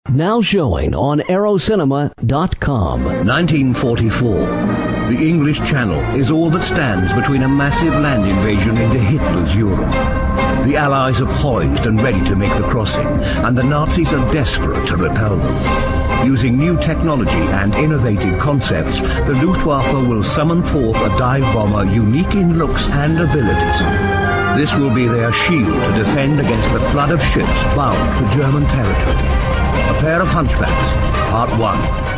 Now showing on aerocinema.com. 1944. The English Channel is all that stands between a massive land invasion into Hitler's Europe. The Allies are poised and ready to make the crossing, and the Nazis are desperate to repel them. Using new technology and innovative concepts, the Luftwaffe will summon forth a dive bomber unique in looks and abilities. This will be their shield to defend against the flood of ships bound for German territory. A Pair of Hunchbacks, Part 1.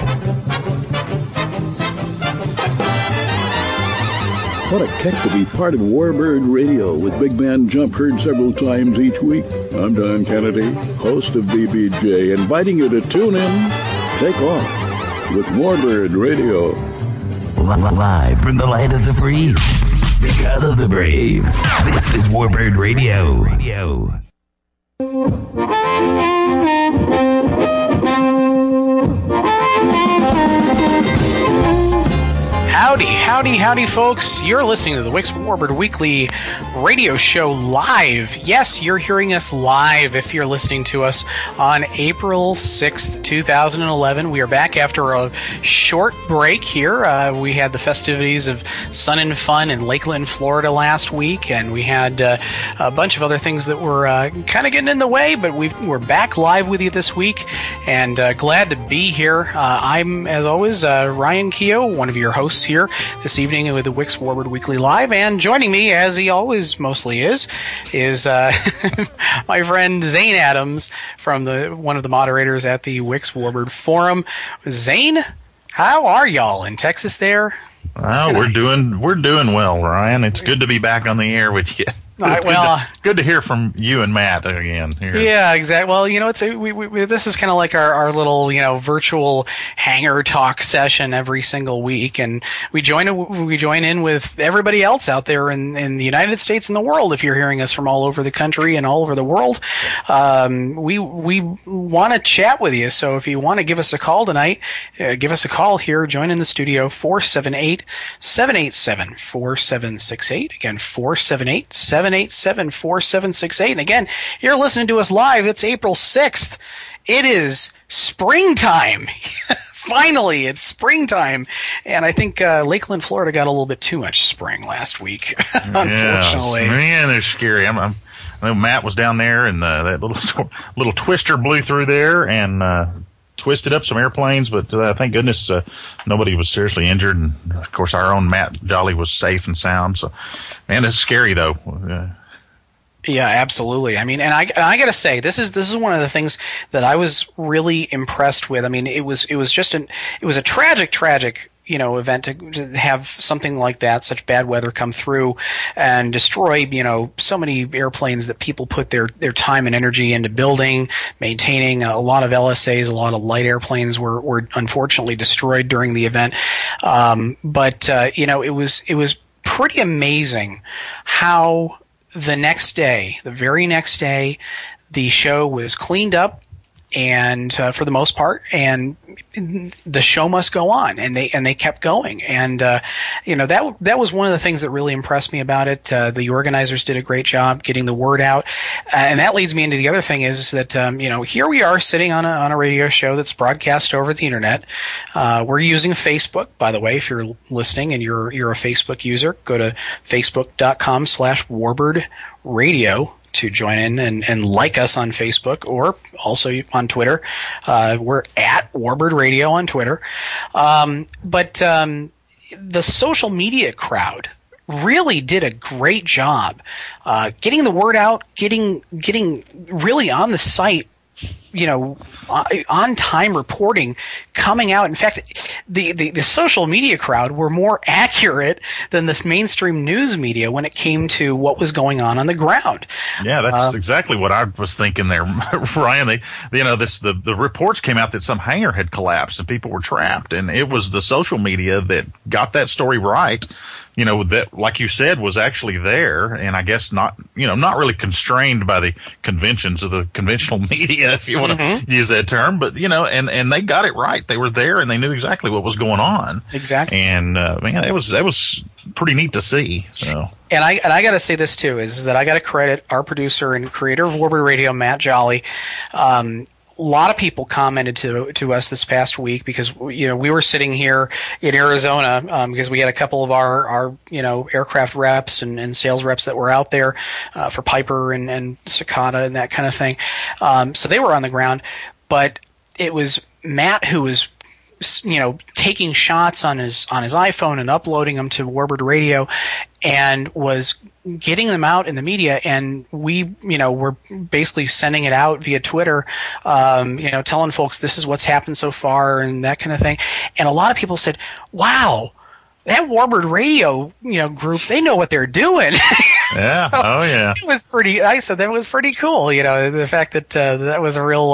What a kick to be part of Warbird Radio with Big Man Jump heard several times each week. I'm Don Kennedy, host of BBJ, inviting you to tune in, take off with Warbird Radio. Live from the land of the free, because of the brave. This is Warbird Radio. Howdy, folks. You're listening to the Wix Warbird Weekly radio show live. Yes, you're hearing us live if you're listening to us on April 6th, 2011. We are back after a short break here. We had the festivities of Sun and Fun in Lakeland, Florida last week, and we had a bunch of other things that were kind of getting in the way, but we're back live with you this week, and glad to be here. I'm, as always, Ryan Keogh, one of your hosts here this evening with the Wix Warbird Weekly Live, and joining me, as he always mostly is my friend Zane Adams from one of the moderators at the Wix Warbird Forum. Zane, how are y'all in Texas there? Well, we're doing well, Ryan. It's good to be back on the air with you. Good to hear from you and Matt again here. Yeah, exactly. Well, this is kind of like our little, virtual hangar talk session every single week, and we join in with everybody else out there in the United States and the world. If you're hearing us from all over the country and all over the world, we want to chat with you. So if you want to give us a call tonight, give us a call here. Join in the studio 478-787-4768. Again, 478-787-4768. And again, you're listening to us live. It's April 6th. It is springtime. Finally, it's springtime. And I think Lakeland, Florida got a little bit too much spring last week, unfortunately. Yes. Man, they're scary. I know Matt was down there, and that little twister blew through there and twisted up some airplanes, but thank goodness nobody was seriously injured, and of course our own Matt Jolly was safe and sound. So, man, it's scary though. Yeah, absolutely. I mean, and I got to say, this is one of the things that I was really impressed with. I mean, it was a tragic event to have something like that, such bad weather come through and destroy, so many airplanes that people put their time and energy into building, maintaining. A lot of LSAs, a lot of light airplanes were unfortunately destroyed during the event. But it was pretty amazing how the very next day, the show was cleaned up, and for the most part, and the show must go on, and they kept going, and that was one of the things that really impressed me about it. The organizers did a great job getting the word out, and that leads me into the other thing is that here we are sitting on a radio show that's broadcast over the internet. We're using Facebook, by the way. If you're listening and you're a Facebook user, go to facebook.com/Warbird Radio to join in and like us on Facebook, or also on Twitter. We're at Warbird Radio on Twitter. But the social media crowd really did a great job getting the word out, getting really on the site, on time reporting coming out. In fact, the social media crowd were more accurate than this mainstream news media when it came to what was going on the ground. Yeah, that's exactly what I was thinking there, Ryan. The reports came out that some hangar had collapsed and people were trapped, and it was the social media that got that story right. That, like you said, was actually there, and I guess not really constrained by the conventions of the conventional media, if you want to use that term, but, and they got it right. They were there, and they knew exactly what was going on. Exactly. And, man, that was pretty neat to see, so. And I got to say this, too, is that I got to credit our producer and creator of Warbird Radio, Matt Jolly. lot of people commented to us this past week because we were sitting here in Arizona because we had a couple of our aircraft reps and sales reps that were out there for Piper and Cicada and that kind of thing. So they were on the ground, but it was Matt who was taking shots on his iPhone and uploading them to Warbird Radio, and was getting them out in the media, and we were basically sending it out via Twitter, telling folks this is what's happened so far and that kind of thing. And a lot of people said, wow, that Warbird Radio group, they know what they're doing. Yeah. So oh yeah. It was pretty. I said that was pretty cool. The fact that that was a real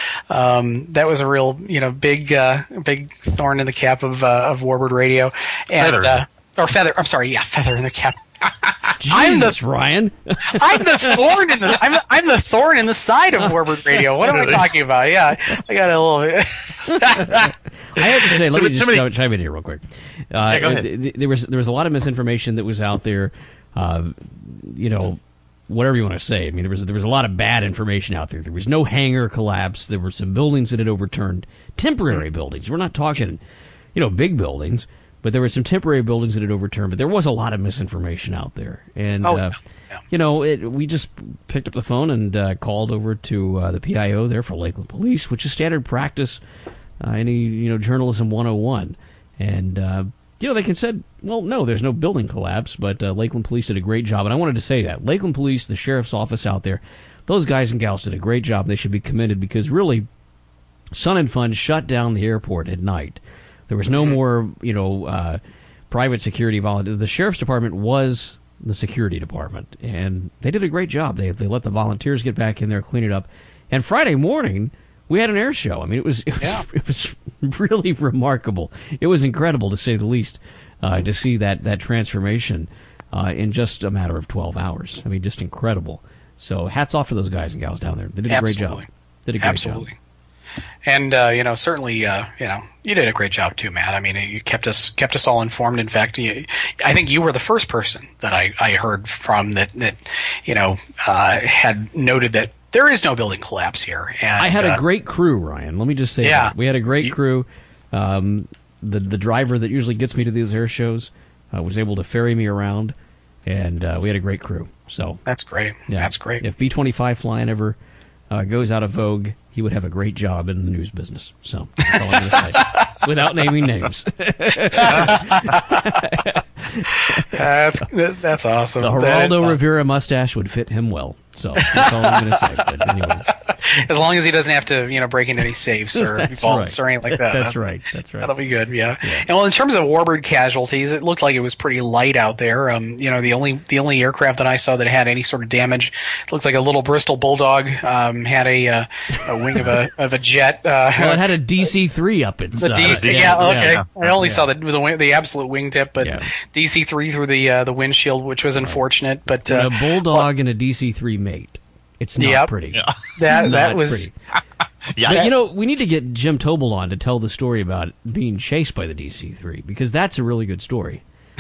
big thorn in the cap of Warbird Radio and Feather. Or feather. I'm sorry. Yeah, feather in the cap. Jesus, Ryan. I'm the thorn in the. I'm the thorn in the side of Warbird Radio. What am I talking about? Yeah, I got a little bit. I have to say, let me just chime in here real quick. Go ahead. There was a lot of misinformation that was out there. Whatever you want to say. I mean, there was a lot of bad information out there. There was no hangar collapse. There were some buildings that had overturned, temporary buildings. We're not talking, big buildings, but there were some temporary buildings that had overturned. But there was a lot of misinformation out there, and we just picked up the phone and called over to the PIO there for Lakeland Police, which is standard practice. Any journalism 101, and they can said, well, no, there's no building collapse, but Lakeland Police did a great job, and I wanted to say that Lakeland Police, the sheriff's office out there, those guys and gals did a great job. They should be commended because really, Sun and Fun shut down the airport at night. There was no more, private security volunteers. The sheriff's department was the security department, and they did a great job. They let the volunteers get back in there, clean it up, and Friday morning, we had an air show. I mean, it was really remarkable. It was incredible, to say the least, to see that transformation in just a matter of 12 hours. I mean, just incredible. So hats off to those guys and gals down there. They did a great job. Absolutely. And certainly, you did a great job too, Matt. I mean, you kept us all informed. In fact, I think you were the first person that I heard from that had noted that there is no building collapse here. And I had a great crew, Ryan. Let me just say that. We had a great crew. The driver that usually gets me to these air shows was able to ferry me around, and we had a great crew. So that's great. Yeah. That's great. If B-25 flying ever goes out of vogue, he would have a great job in the news business. So that's all I'm going to say, without naming names. That's awesome. The Geraldo Rivera mustache would fit him well. So that's all I'm going to say. But anyway. As long as he doesn't have to, break into any safes or vaults or anything like that. That's right. That'll be good. Yeah. And well, in terms of Warbird casualties, it looked like it was pretty light out there. The only aircraft that I saw that had any sort of damage, it looked like a little Bristol Bulldog had a wing of a jet. Well, it had a DC-3 up its. The DC, okay. Yeah. I only saw the absolute wingtip, but DC-3 through the windshield, which was unfortunate. But a Bulldog and a DC-3 mate. It's not pretty. Yeah. That was. Yeah. But, we need to get Jim Tobel on to tell the story about being chased by the DC-3, because that's a really good story.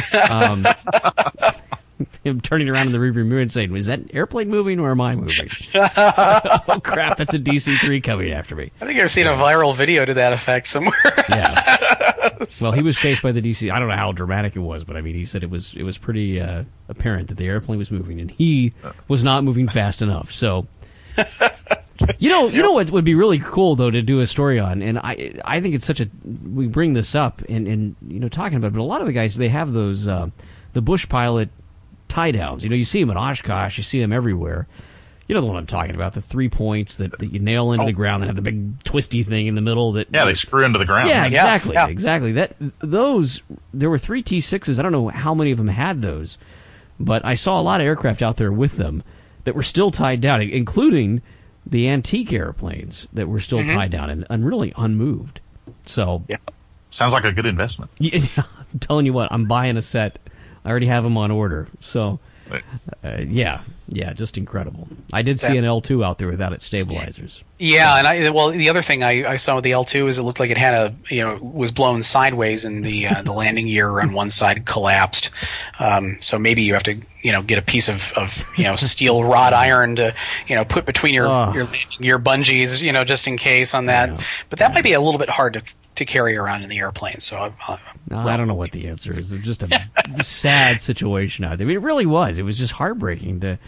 Him turning around in the rearview mirror and saying, "Was that airplane moving or am I moving?" Oh crap! That's a DC-3 coming after me. I think I've seen a viral video to that effect somewhere. Yeah. Well, he was chased by the DC. I don't know how dramatic it was, but I mean, he said it was pretty apparent that the airplane was moving, and he was not moving fast enough. So, you know what would be really cool though to do a story on, and I think it's we bring this up and talking about it, but a lot of the guys, they have those the Bush Pilot tie downs. You see them at Oshkosh, you see them everywhere. You know the one I'm talking about, the 3 points that you nail into the ground and have the big twisty thing in the middle that they screw into the ground. Yeah, exactly. Those, there were 3 T6s. I don't know how many of them had those, but I saw a lot of aircraft out there with them that were still tied down, including the antique airplanes that were still tied down and really unmoved. So, sounds like a good investment. Yeah, I'm telling you what, I'm buying a set. I already have them on order. So, Yeah, just incredible. I did see an L2 out there without its stabilizers. Yeah, and the other thing I saw with the L2 is it looked like it had was blown sideways, and the landing gear on one side collapsed. So maybe you have to get a piece of steel wrought iron to put between your bungees, just in case on that. Yeah. But that might be a little bit hard to carry around in the airplane. So I don't know what the answer is. It's just a sad situation out there. I mean, it really was. It was just heartbreaking to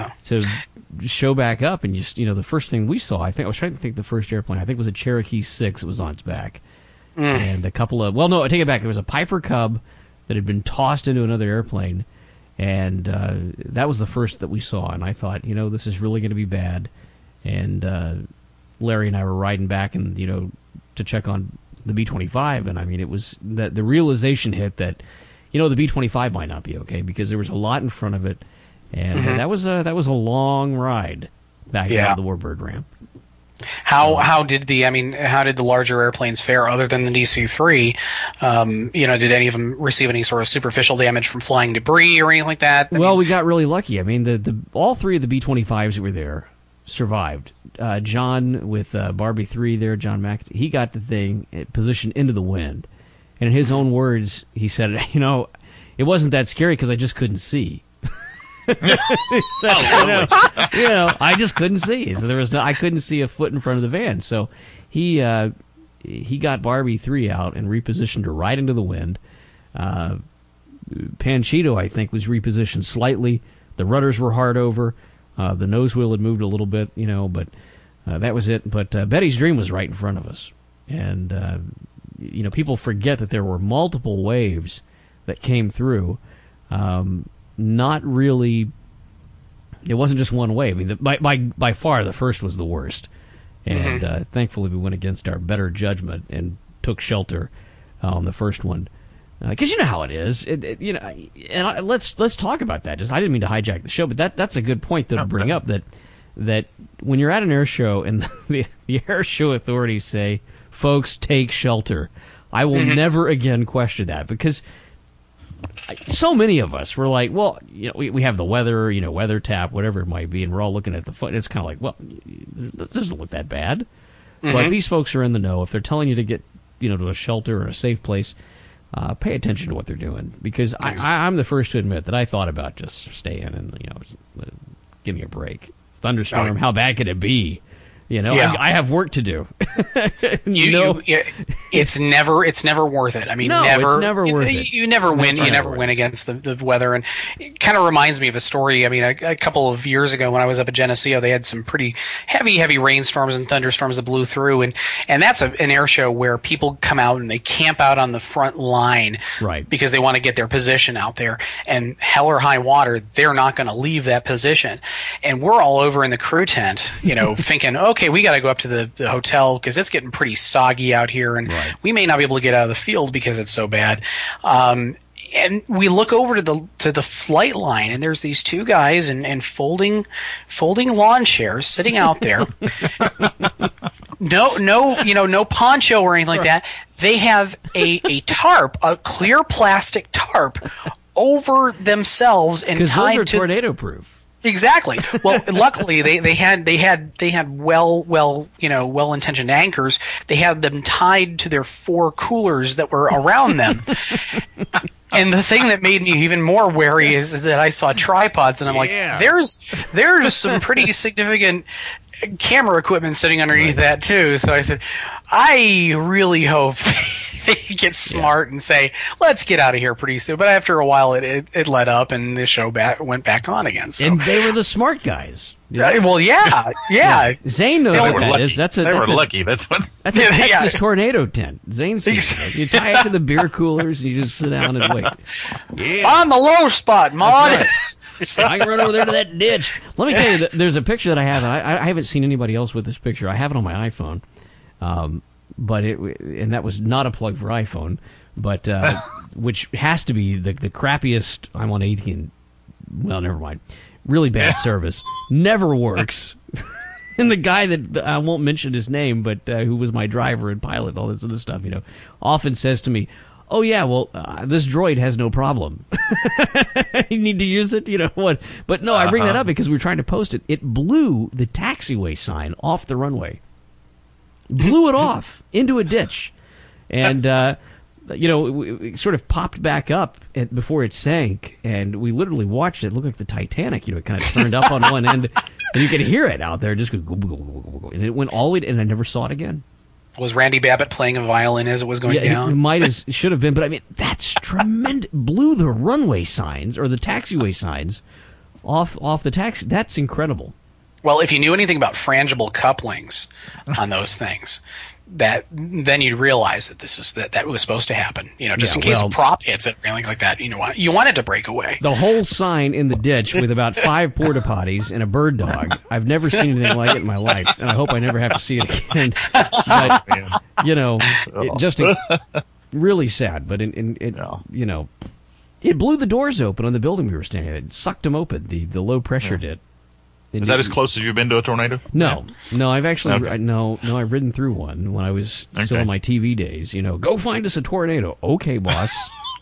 show back up, and just the first thing we saw. I was trying to think the first airplane. I think it was a Cherokee 6. It was on its back, and a couple of I take it back. There was a Piper Cub that had been tossed into another airplane, and that was the first that we saw. And I thought, this is really going to be bad. And Larry and I were riding back, and to check on the B-25, and I mean, it was that the realization hit that the B-25 might not be okay, because there was a lot in front of it, and that was a long ride back out of the Warbird ramp. How did the larger airplanes fare other than the DC-3? Did any of them receive any sort of superficial damage from flying debris or anything like that? We got really lucky. I mean, the all three of the B-25s that were there survived. John with Barbie 3 there, John Mack, he got the thing positioned into the wind. And in his own words, he said, it wasn't that scary because I just couldn't see. He said, I just couldn't see. So I couldn't see a foot in front of the van. So he got Barbie 3 out and repositioned her right into the wind. Panchito, I think, was repositioned slightly. The rudders were hard over. The nose wheel had moved a little bit, but that was it. But Betty's Dream was right in front of us. And, people forget that there were multiple waves that came through. Not really, it wasn't just one wave. I mean, by far, the first was the worst. And thankfully, we went against our better judgment and took shelter on the first one. Because you know how it is, let's talk about that. I didn't mean to hijack the show, but that's a good point to bring up. That when you're at an air show and the air show authorities say, "Folks, take shelter," I will never again question that, because so many of us were like, well, we have the weather, weather tap, whatever it might be, and we're all looking at the foot. It's kind of like, well, this doesn't look that bad. But these folks are in the know. If they're telling you to get to a shelter or a safe place, pay attention to what they're doing, because I'm the first to admit that I thought about just staying and give me a break. Thunderstorm, how bad could it be? I have work to do. It's never worth it. I mean, it's never worth it. You never win. You never win against the weather. And it kind of reminds me of a story. I mean, a couple of years ago when I was up at Geneseo, they had some pretty heavy rainstorms and thunderstorms that blew through. And that's an air show where people come out and they camp out on the front line, right, because they want to get their position out there. And hell or high water, they're not going to leave that position. And we're all over in the crew tent, thinking, okay, we got to go up to the hotel because it's getting pretty soggy out here, and we may not be able to get out of the field because it's so bad. And we look over to the flight line, and there's these two guys in folding lawn chairs sitting out there. No poncho or anything like that. They have a tarp, a clear plastic tarp, over themselves and tied tied those are to tornado proof. Exactly. Well, luckily they had well-intentioned anchors. They had them tied to their 4 coolers that were around them. And the thing that made me even more wary is that I saw tripods, and I'm like, there's some pretty significant camera equipment sitting underneath that too. So I said, I really hope they get smart and say, let's get out of here pretty soon. But after a while, it let up, and the show went back on again. So. And they were the smart guys. Well, yeah. Zane knows what that is. They were lucky. That's a Texas tornado tent. Zane's you tie it to the beer coolers, and you just sit down and wait. Find the low spot, Maud. Right. I can run over there to that ditch. Let me tell you, that there's a picture that I have, and I haven't seen anybody else with this picture. I have it on my iPhone, and that was not a plug for iPhone, but which has to be the crappiest. I'm on 18. Well, never mind. Really bad service. Never works. And the guy that I won't mention his name, but who was my driver and pilot and all this other stuff, often says to me, oh yeah, well, this droid has no problem. You need to use it, what? But no, I bring that up because we were trying to post it. It blew the taxiway sign off the runway. Blew it off into a ditch. And, it sort of popped back up before it sank, and we literally watched it look like the Titanic. It kind of turned up on one end, and you could hear it out there just go, and it went all the way, and I never saw it again. Was Randy Babbitt playing a violin as it was going down? It should have been, but I mean, that's tremendous. Blew the runway signs, or the taxiway signs, off the taxi. That's incredible. Well, if you knew anything about frangible couplings on those things, then you'd realize that that was supposed to happen. Just in case a prop hits it or anything like that. You want it to break away. The whole sign in the ditch with about 5 porta potties and a bird dog. I've never seen anything like it in my life, and I hope I never have to see it again. But really sad. But it blew the doors open on the building we were standing at. It sucked them open. The low pressure did. Is that as close as you've been to a tornado? No. I've actually I've ridden through one when I was still in my TV days. Go find us a tornado. Okay, boss.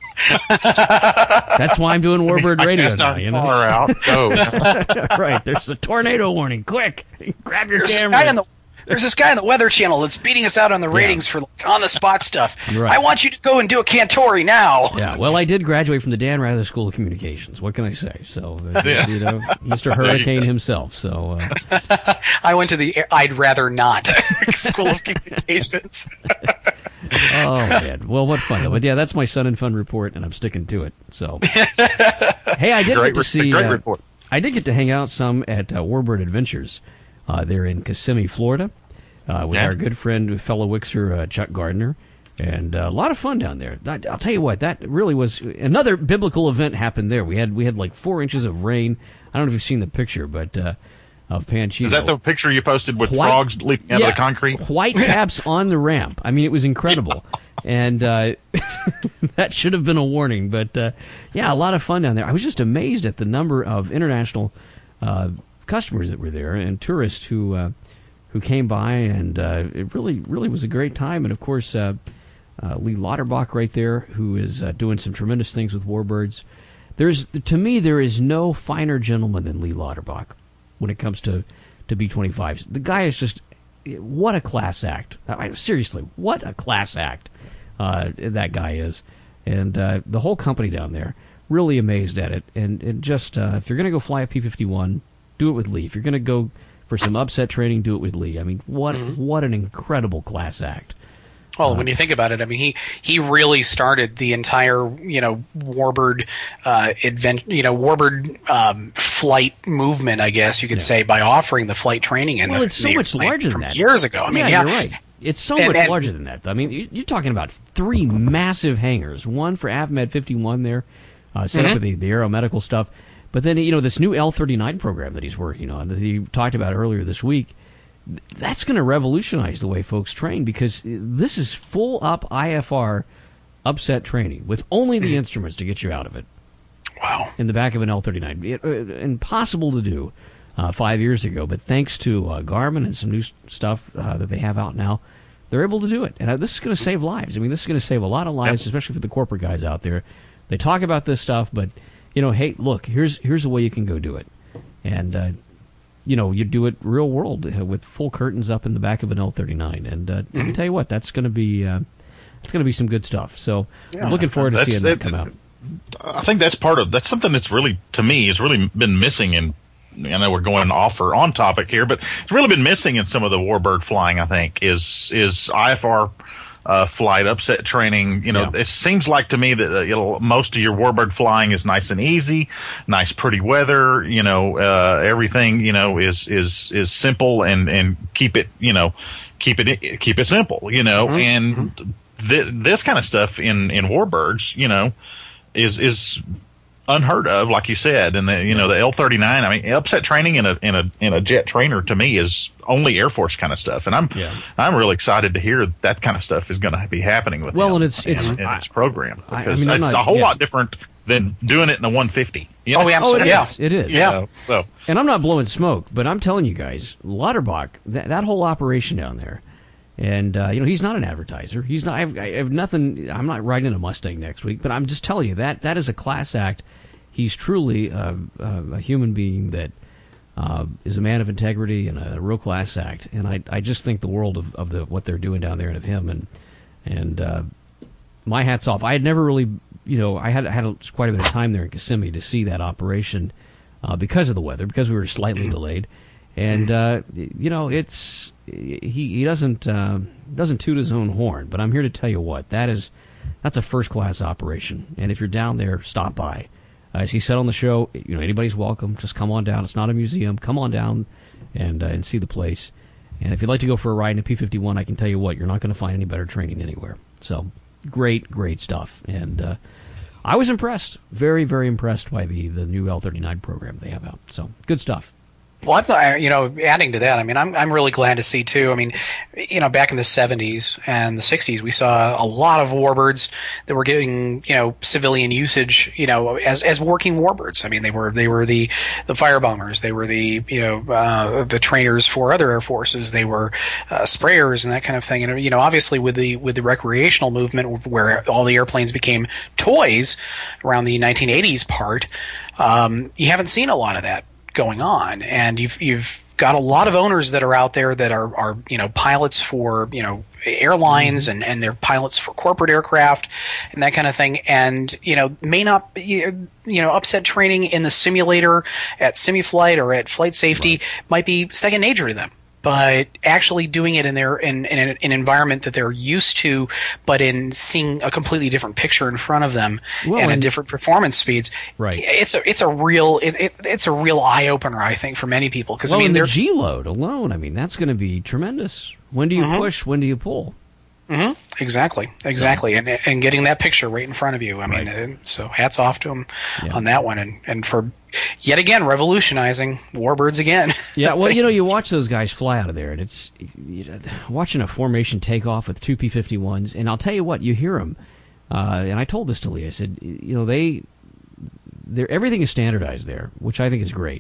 That's why I'm doing Warbird Radio now. Far out. Go. Right. There's a tornado warning. Quick, grab your camera. There's this guy on the Weather Channel that's beating us out on the ratings for on-the-spot stuff. Right. I want you to go and do a Cantori now. Yeah, well, I did graduate from the Dan Rather School of Communications. What can I say? So, Mr. Hurricane himself. So, I went to the I'd Rather Not School of Communications. Oh, man. Well, what fun. But, yeah, that's my Sun and Fun report, and I'm sticking to it. So, hey, I did get to see... Great report. I did get to hang out some at Warbird Adventures. They're in Kissimmee, Florida, with our good friend, fellow Wixer, Chuck Gardner, and a lot of fun down there. I'll tell you what, that really was another biblical event happened there. We had like 4 inches of rain. I don't know if you've seen the picture, but of Panchito. Is that the picture you posted with frogs leaping out of the concrete? White caps on the ramp. I mean, it was incredible. And that should have been a warning, but a lot of fun down there. I was just amazed at the number of international customers that were there and tourists who came by, and it really was a great time. And of course, Lee Lauterbach right there, who is doing some tremendous things with Warbirds. To me, there is no finer gentleman than Lee Lauterbach when it comes to B-25s. The guy is just, what a class act. Seriously, what a class act that guy is. And the whole company down there, really amazed at it. And just, if you're going to go fly a P-51, do it with Lee. If you're going to go for some upset training, do it with Lee. I mean, what an incredible class act. Well, when you think about it, I mean, he really started the entire Warbird Warbird flight movement, I guess you could say, by offering the flight training. And it's so much larger than that. Years ago, I mean, you're right. It's so much larger than that. I mean, you're talking about 3 massive hangars. One for AvMed 51 there, set up with the aeromedical stuff. But then, this new L-39 program that he's working on, that he talked about earlier this week, that's going to revolutionize the way folks train, because this is full-up IFR upset training with only the instruments to get you out of it. Wow. In the back of an L-39. Impossible to do 5 years ago, but thanks to Garmin and some new stuff that they have out now, they're able to do it. And this is going to save lives. I mean, this is going to save a lot of lives, especially for the corporate guys out there. They talk about this stuff, but... hey, look, here's a way you can go do it. And, you do it real world with full curtains up in the back of an L-39. And I tell you what, that's going to be some good stuff. So I'm looking forward to seeing that come out. I think that's something that's really, to me, has really been missing in, I know we're going off or on topic here, but it's really been missing in some of the Warbird flying, I think, is IFR flight upset training. It seems like to me that most of your Warbird flying is nice and easy, nice pretty weather. Everything is simple and keep it simple. And this kind of stuff in Warbirds, is unheard of, like you said. And the L-39. I mean, upset training in a jet trainer to me is only Air Force kind of stuff, and I'm really excited to hear that kind of stuff is going to be happening with him and its program, because it's a whole lot different than doing it in a 150. Oh, absolutely. It is. Yeah. And I'm not blowing smoke, but I'm telling you guys, Lauterbach, that whole operation down there, And, he's not an advertiser. He's not. I have nothing. I'm not riding in a Mustang next week, but I'm just telling you that is a class act. He's truly a human being that is a man of integrity and a real class act. And I just think the world of what they're doing down there and of him. And my hat's off. I had never really, I had quite a bit of time there in Kissimmee to see that operation because of the weather, because we were slightly delayed. And, he doesn't toot his own horn, but I'm here to tell you what, that's a first-class operation. And if you're down there, stop by. As he said on the show, anybody's welcome. Just come on down. It's not a museum. Come on down and see the place. And if you'd like to go for a ride in a P-51, I can tell you what, you're not going to find any better training anywhere. So great, great stuff. And I was impressed, very, very impressed by the new L-39 program they have out. So good stuff. Well, adding to that, I'm really glad to see too. Back in the 70s and the 60s, we saw a lot of warbirds that were getting, civilian usage, as working warbirds. They were the fire bombers, they were the trainers for other air forces, they were sprayers and that kind of thing. And obviously with the recreational movement where all the airplanes became toys around the 1980s part, you haven't seen a lot of that going on, and you've got a lot of owners that are out there that are pilots for airlines and they're pilots for corporate aircraft and that kind of thing, and may not upset training in the simulator at SimiFlight or at Flight Safety might be second nature to them. But actually doing it in an environment that they're used to, but in seeing a completely different picture in front of them and at different performance speeds, right? It's a real eye opener, I think, for many people. Because the G load alone, that's going to be tremendous. When do you push? When do you pull? Mm-hmm. Exactly. And getting that picture right in front of you. So hats off to him on that one, and for yet again revolutionizing warbirds again. Yeah, well, you watch those guys fly out of there, and it's watching a formation take off with two P-51s, and I'll tell you what, you hear them. And I told this to Lee. I said, everything is standardized there, which I think is great.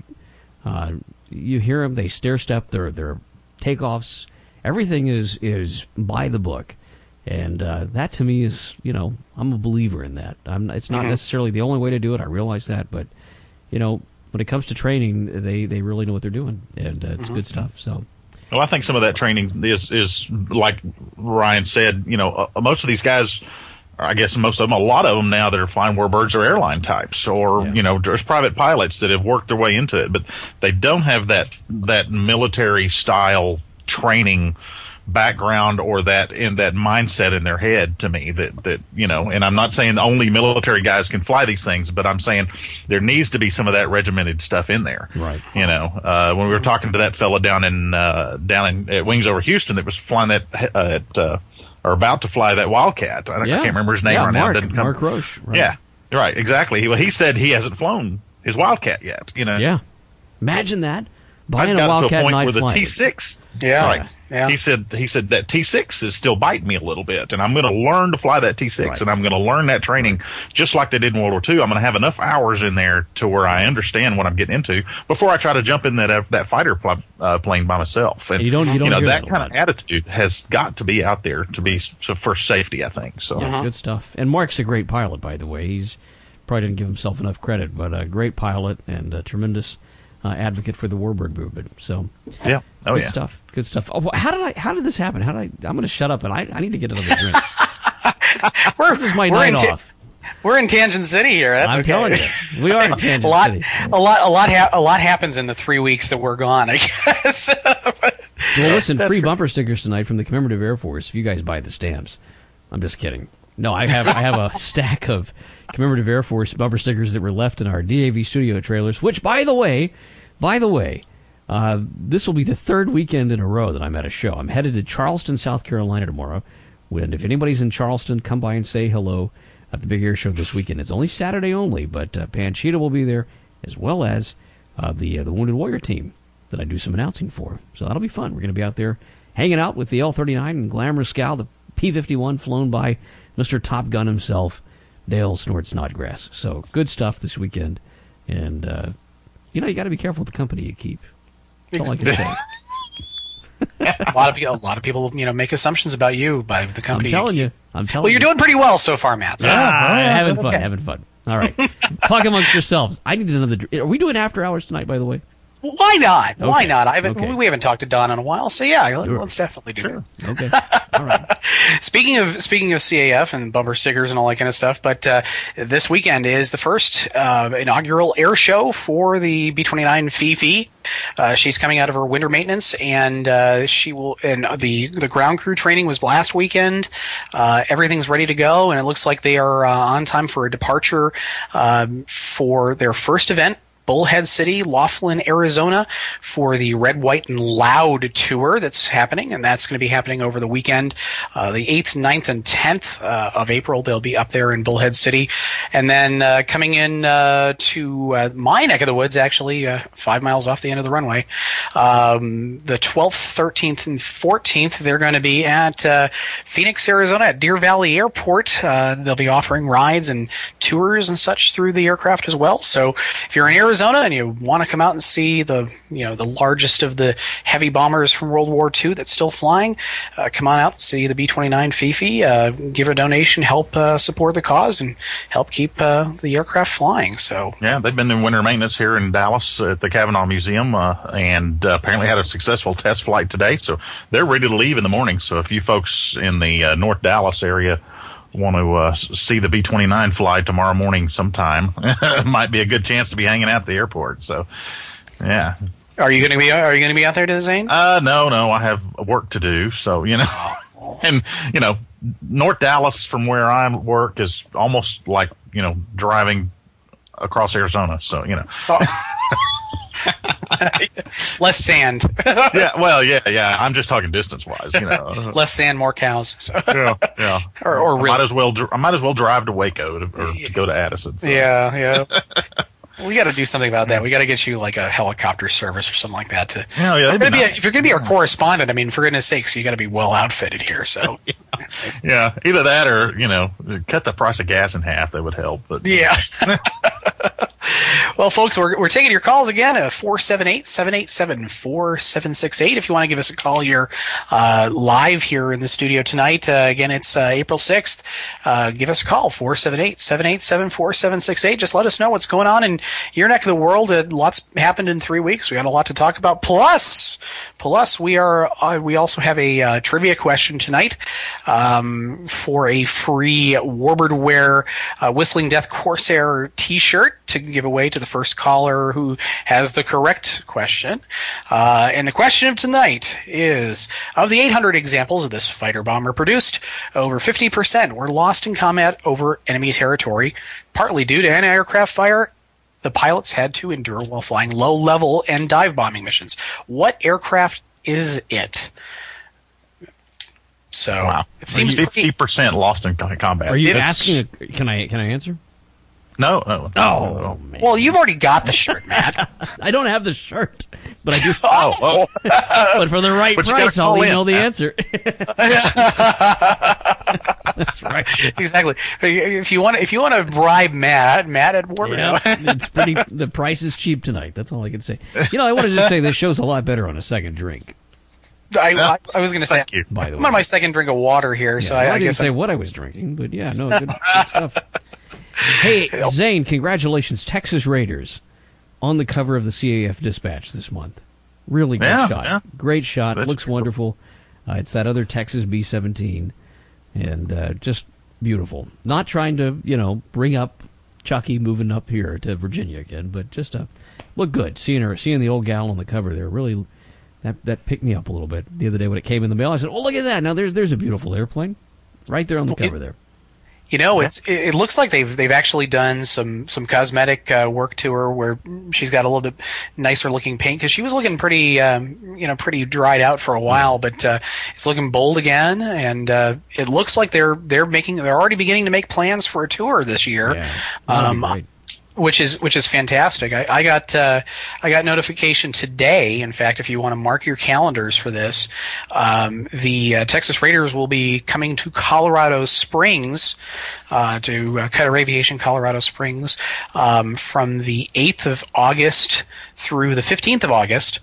You hear them; they stair step their takeoffs. Everything is by the book, and that to me is, I'm a believer in that. It's not necessarily the only way to do it. I realize that, but when it comes to training, they really know what they're doing, and it's good stuff. So, well, I think some of that training is like Ryan said. Most of these guys, I guess most of them, a lot of them now that are flying warbirds are airline types, or there's private pilots that have worked their way into it, but they don't have that military style training background or that mindset in their head to me that and I'm not saying only military guys can fly these things, but I'm saying there needs to be some of that regimented stuff in there. Right. When we were talking to that fellow down at Wings Over Houston that was flying that or about to fly that Wildcat. I can't remember his name right now. Mark Roche. Right. Yeah. Right. Exactly. He said he hasn't flown his Wildcat yet. Yeah. Imagine that. Buying a Wildcat to a point where flying. the T6. Yeah. Right. Yeah. He said that T6 is still biting me a little bit, and I'm going to learn to fly that T6, and I'm going to learn that training just like they did in World War II. I'm going to have enough hours in there to where I understand what I'm getting into before I try to jump in that fighter plane by myself. And you don't that kind of attitude has got to be out there for safety, I think. So good stuff. And Mark's a great pilot, by the way. He's probably didn't give himself enough credit, but a great pilot and a tremendous advocate for the warbird movement. So yeah, good stuff. Good stuff. Oh, how did this happen? I'm going to shut up, and I need to get another drink. This is my night off. We're in Tangent City here. I'm telling you, we are in Tangent City. A lot happens in the 3 weeks that we're gone, I guess. Well, listen, free bumper stickers tonight from the Commemorative Air Force if you guys buy the stamps. I'm just kidding. No, I have a stack of Commemorative Air Force bumper stickers that were left in our DAV studio trailers, which, by the way, this will be the third weekend in a row that I'm at a show. I'm headed to Charleston, South Carolina tomorrow. And if anybody's in Charleston, come by and say hello at the Big Air Show this weekend. It's only Saturday only, but Panchita will be there, as well as the Wounded Warrior team that I do some announcing for. So that'll be fun. We're going to be out there hanging out with the L-39 and Glamorous Gal, the P-51 flown by Mr. Top Gun himself, Dale Snort Snodgrass. So good stuff this weekend. And, you got to be careful with the company you keep. That's all I can say. A lot of people, make assumptions about you by the company. I'm telling you. Well, you're doing pretty well so far, Matt. So. Having fun. All right. Talk amongst yourselves. I need another. Are we doing after hours tonight, by the way? Why not? Okay. Why not? Okay. We haven't talked to Don in a while, so yeah, let's definitely do that. Okay. All right. Speaking of CAF and bumper stickers and all that kind of stuff, but this weekend is the first inaugural air show for the B-29 Fifi. She's coming out of her winter maintenance, and she will. And the ground crew training was last weekend. Everything's ready to go, and it looks like they are on time for a departure for their first event. Bullhead City, Laughlin, Arizona, for the Red, White, and Loud tour that's happening, and that's going to be happening over the weekend. The 8th, 9th, and 10th of April, they'll be up there in Bullhead City. And then coming in to my neck of the woods, actually, 5 miles off the end of the runway, the 12th, 13th, and 14th, they're going to be at Phoenix, Arizona, at Deer Valley Airport. They'll be offering rides and tours and such through the aircraft as well. So if you're in Arizona and you want to come out and see the largest of the heavy bombers from World War II that's still flying, come on out and see the B-29 Fifi, give a donation, help support the cause, and help keep the aircraft flying. So yeah, they've been in winter maintenance here in Dallas at the Kavanaugh Museum, and apparently had a successful test flight today. So they're ready to leave in the morning. So if you folks in the North Dallas area want to see the B-29 fly tomorrow morning sometime, it might be a good chance to be hanging out at the airport. So, yeah. Are you going to be out there, Zane? No, I have work to do. So, and North Dallas from where I work is almost like, driving across Arizona. So, less sand. yeah. I'm just talking distance-wise. Less sand, more cows. So. Yeah. Or really. I might as well drive to Waco or to go to Addison. So. Yeah. We got to do something about that. We got to get you like a helicopter service or something like that. If you're going to be our correspondent, I mean, for goodness sakes, you got to be well outfitted here. So. Yeah, either that or cut the price of gas in half. That would help. But yeah. Well, folks, we're taking your calls again at 478-787-4768. If you want to give us a call, you're live here in the studio tonight. Again, it's April 6th. Give us a call, 478-787-4768. Just let us know what's going on in your neck of the world. Lots happened in 3 weeks. We got a lot to talk about. Plus, we also have a trivia question tonight for a free Warbird Wear Whistling Death Corsair T-shirt to give away to the first caller who has the correct question. And the question of tonight is, of the 800 examples of this fighter bomber produced, over 50% were lost in combat over enemy territory, partly due to anti-aircraft fire the pilots had to endure while flying low-level and dive bombing missions. What aircraft is it? So wow. It seems 50% lost in combat. Are you asking? Can I answer? No. Oh, man. Well, you've already got the shirt, Matt. I don't have the shirt, but I do. Oh. But for the right price, I'll email the answer. That's right. Exactly. If you want to bribe Matt at Warbird, it's pretty. The price is cheap tonight. That's all I can say. I wanted to say this show's a lot better on a second drink. I was going to say, by the way, I'm on my second drink of water here, so I didn't guess say what I was drinking, but yeah, no, good stuff. Hey, Zane, congratulations, Texas Raiders, on the cover of the CAF Dispatch this month. Really good shot. Yeah. Great shot. Looks wonderful. It's that other Texas B-17, and just beautiful. Not trying to, bring up Chucky moving up here to Virginia again, but just look good. Seeing the old gal on the cover there, really, that picked me up a little bit. The other day when it came in the mail, I said, oh, look at that. Now there's a beautiful airplane right there on the cover there. It looks like they've actually done some cosmetic work to her where she's got a little bit nicer looking paint because she was looking pretty pretty dried out for a while, but it's looking bold again, and it looks like they're already beginning to make plans for a tour this year. Yeah, which is fantastic. I got notification today. In fact, if you want to mark your calendars for this, the Texas Raiders will be coming to Colorado Springs, to Qatar Aviation Colorado Springs, from the 8th of August through the 15th of August.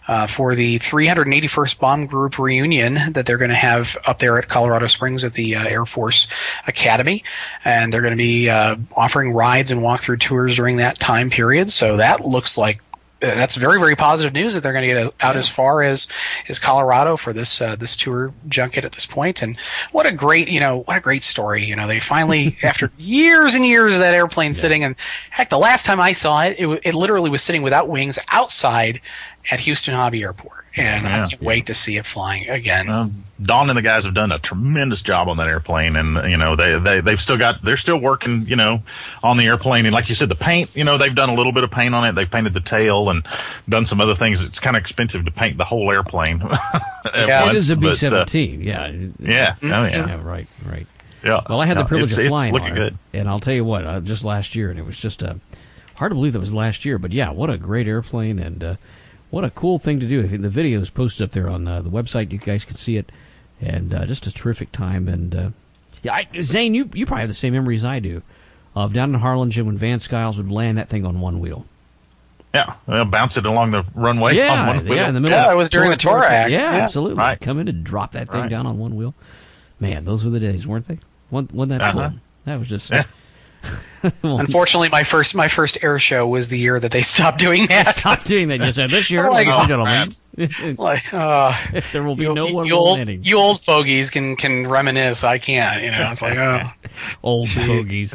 for the 381st Bomb Group reunion that they're going to have up there at Colorado Springs at the Air Force Academy. And they're going to be offering rides and walkthrough tours during that time period. So that looks like that's very, very positive news that they're going to get out as far as Colorado for this this tour junket at this point. And what a great story. They finally, after years and years of that airplane sitting, and heck, the last time I saw it, it literally was sitting without wings outside at Houston Hobby Airport. And I can't wait to see it flying again. Don and the guys have done a tremendous job on that airplane, and they're still working, on the airplane. And like you said, the paint, they've done a little bit of paint on it. They've painted the tail and done some other things. It's kind of expensive to paint the whole airplane. It is a B-17. Yeah. Right. Yeah. Well, I had the privilege of flying looking on it, good. and I'll tell you what, just last year, and it was just hard to believe that was last year. But yeah, what a great airplane, and what a cool thing to do. The video is posted up there on the website. You guys can see it. And just a terrific time. And Zane, you probably have the same memory as I do of down in Harlingen when Van Skiles would land that thing on one wheel. Yeah, bounce it along the runway on one wheel. Yeah, in the middle. Yeah, it was during the Tour Act. Yeah, absolutely. Right. Come in and drop that thing down on one wheel. Man, those were the days, weren't they? Wasn't that cool? That was just... Unfortunately, my first air show was the year that they stopped doing that. Stop doing that. You said this year, ladies and gentlemen. There will be no one landing. You old fogies can reminisce. I can't. It's like old fogies.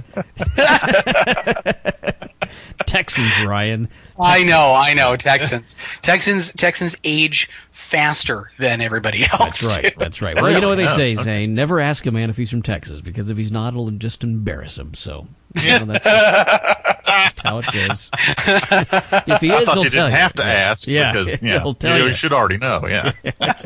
Texans, Ryan. I know. Texans age faster than everybody else. That's right. Well, you know what they say, Zane. Never ask a man if he's from Texas, because if he's not, it'll just embarrass him. So that's how it goes. If he is, he'll tell you. You didn't have to ask. Because he'll tell you. You should already know. Yeah.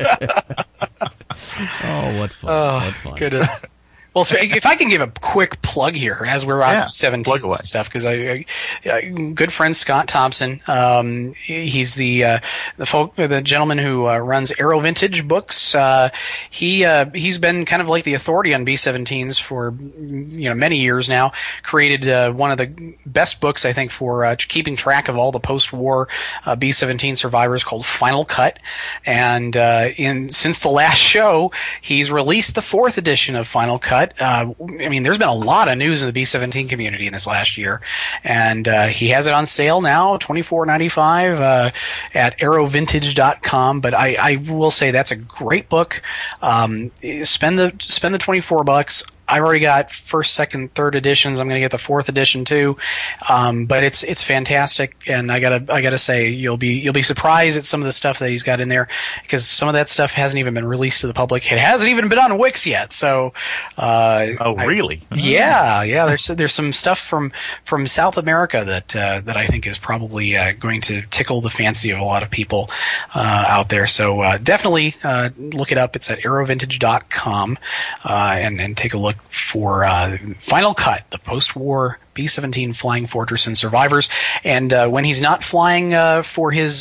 Oh, what fun! What fun! Goodness. Well, so if I can give a quick plug here as we're on 17 and stuff, because good friend Scott Thompson, he's the gentleman who runs Aero Vintage Books. He's been kind of like the authority on B-17s for many years now. Created one of the best books, I think, for keeping track of all the post-war B-17 survivors, called Final Cut. And since the last show, he's released the 4th edition of Final Cut. There's been a lot of news in the B-17 community in this last year, and he has it on sale now, $24.95 at aerovintage.com. But I will say that's a great book. Spend the $24. I've already got 1st, 2nd, 3rd editions. I'm going to get the 4th edition too, but it's fantastic. And I gotta say, you'll be surprised at some of the stuff that he's got in there, because some of that stuff hasn't even been released to the public. It hasn't even been on Wix yet. So, really? Yeah. There's some stuff from South America that I think is probably going to tickle the fancy of a lot of people out there. So definitely look it up. It's at aerovintage.com and take a look for Final Cut, the post-war B-17 Flying Fortress and survivors. And when he's not flying for his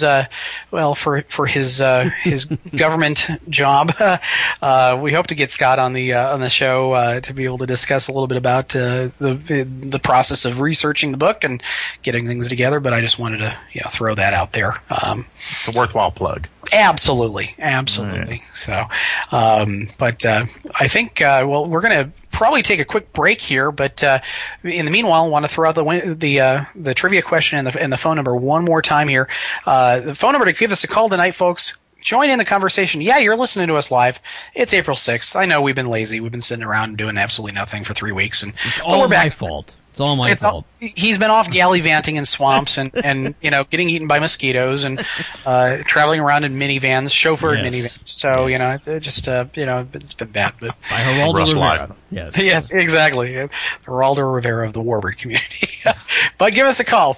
his government job, we hope to get Scott on the show to be able to discuss a little bit about the process of researching the book and getting things together. But I just wanted to throw that out there. It's a worthwhile plug. Absolutely. So, I think we're going to probably take a quick break here, but in the meanwhile, I want to throw out the trivia question and the phone number one more time here. The phone number to give us a call tonight, folks. Join in the conversation. Yeah, you're listening to us live. It's April 6th. I know we've been lazy. We've been sitting around and doing absolutely nothing for 3 weeks, and it's all my fault. It's all my fault. He's been off gallivanting in swamps and getting eaten by mosquitoes and traveling around in minivans, chauffeured minivans. So it's just it's been bad. But by Geraldo Rivera. Yes, exactly. Geraldo Rivera of the Warbird community. But give us a call,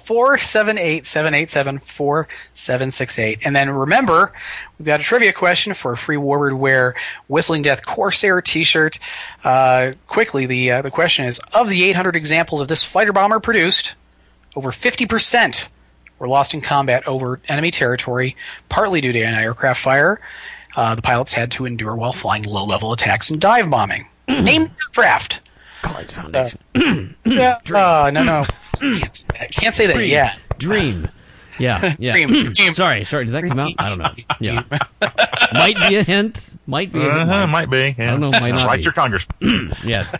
478-787-4768. And then remember, we've got a trivia question for a free Warbird Wear Whistling Death Corsair t-shirt. Quickly, the question is, of the 800 examples of this fighter bomber produced, over 50% were lost in combat over enemy territory, partly due to anti-aircraft fire. The pilots had to endure while flying low-level attacks and dive bombing. Name the aircraft. Collins Foundation. No. Can't say that yet. Dream. Yeah. Dream. Sorry. Did that come out? I don't know. Yeah. Might be a hint. Might be. Might be. Yeah. I don't know. Might not Write be. your Congress. Yeah.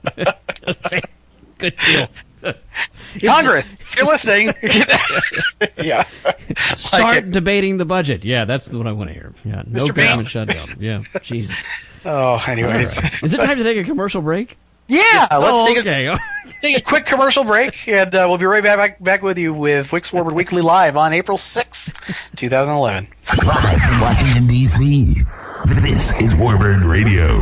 Good deal. Congress, if you're listening. Yeah. Start debating the budget. Yeah, that's what I want to hear. Yeah. No Mr. Bain. government shutdown. Yeah. Jesus. Oh, anyways. Right. Is it time to take a commercial break? Yeah, let's okay. take a quick commercial break, and we'll be right back with you with Wix Warbird Weekly Live on April 6th, 2011. Live from Washington, D.C., this is Warbird Radio.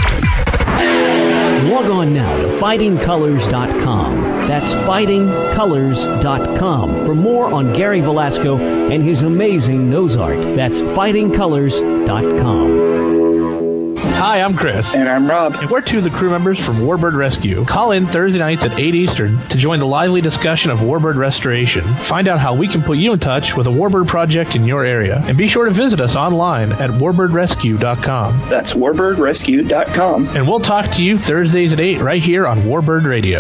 Log on now to fightingcolors.com. That's fightingcolors.com for more on Gary Velasco and his amazing nose art. That's fightingcolors.com. Hi, I'm Chris. And I'm Rob. And we're two of the crew members from Warbird Rescue. Call in Thursday nights at 8 Eastern to join the lively discussion of Warbird restoration. Find out how we can put you in touch with a Warbird project in your area. And be sure to visit us online at warbirdrescue.com. That's warbirdrescue.com. And we'll talk to you Thursdays at 8 right here on Warbird Radio.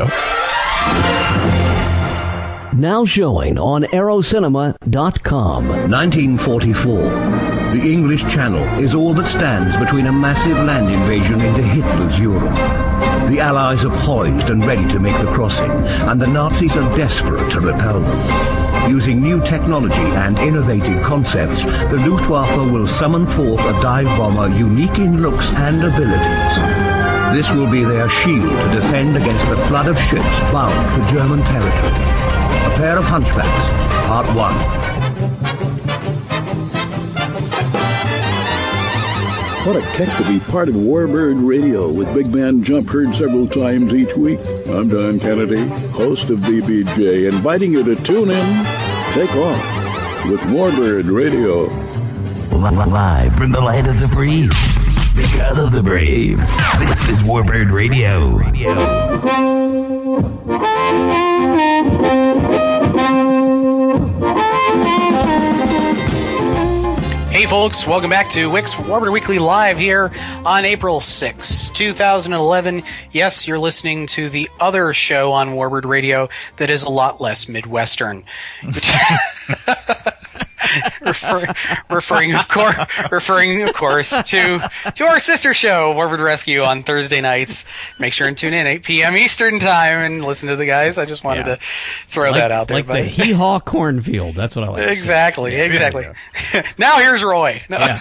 Now showing on aerocinema.com. 1944. The English Channel is all that stands between a massive land invasion into Hitler's Europe. The Allies are poised and ready to make the crossing, and the Nazis are desperate to repel them. Using new technology and innovative concepts, the Luftwaffe will summon forth a dive bomber unique in looks and abilities. This will be their shield to defend against the flood of ships bound for German territory. A Pair of Hunchbacks, Part 1. What a kick to be part of Warbird Radio with Big Man Jump heard several times each week. I'm Don Kennedy, host of BBJ, inviting you to tune in, take off with Warbird Radio. Live from the land of the free, because of the brave. This is Warbird Radio. Hey folks, welcome back to Wix Warbird Weekly Live here on April 6, 2011. Yes, you're listening to the other show on Warbird Radio that is a lot less Midwestern. referring of course to our sister show Warbird Rescue on Thursday nights. Make sure and tune in 8 p.m. Eastern time and listen to the guys. I just wanted to throw that out there. Like the hee-haw cornfield. That's what I like. Exactly. Now here's Roy. No. Yeah.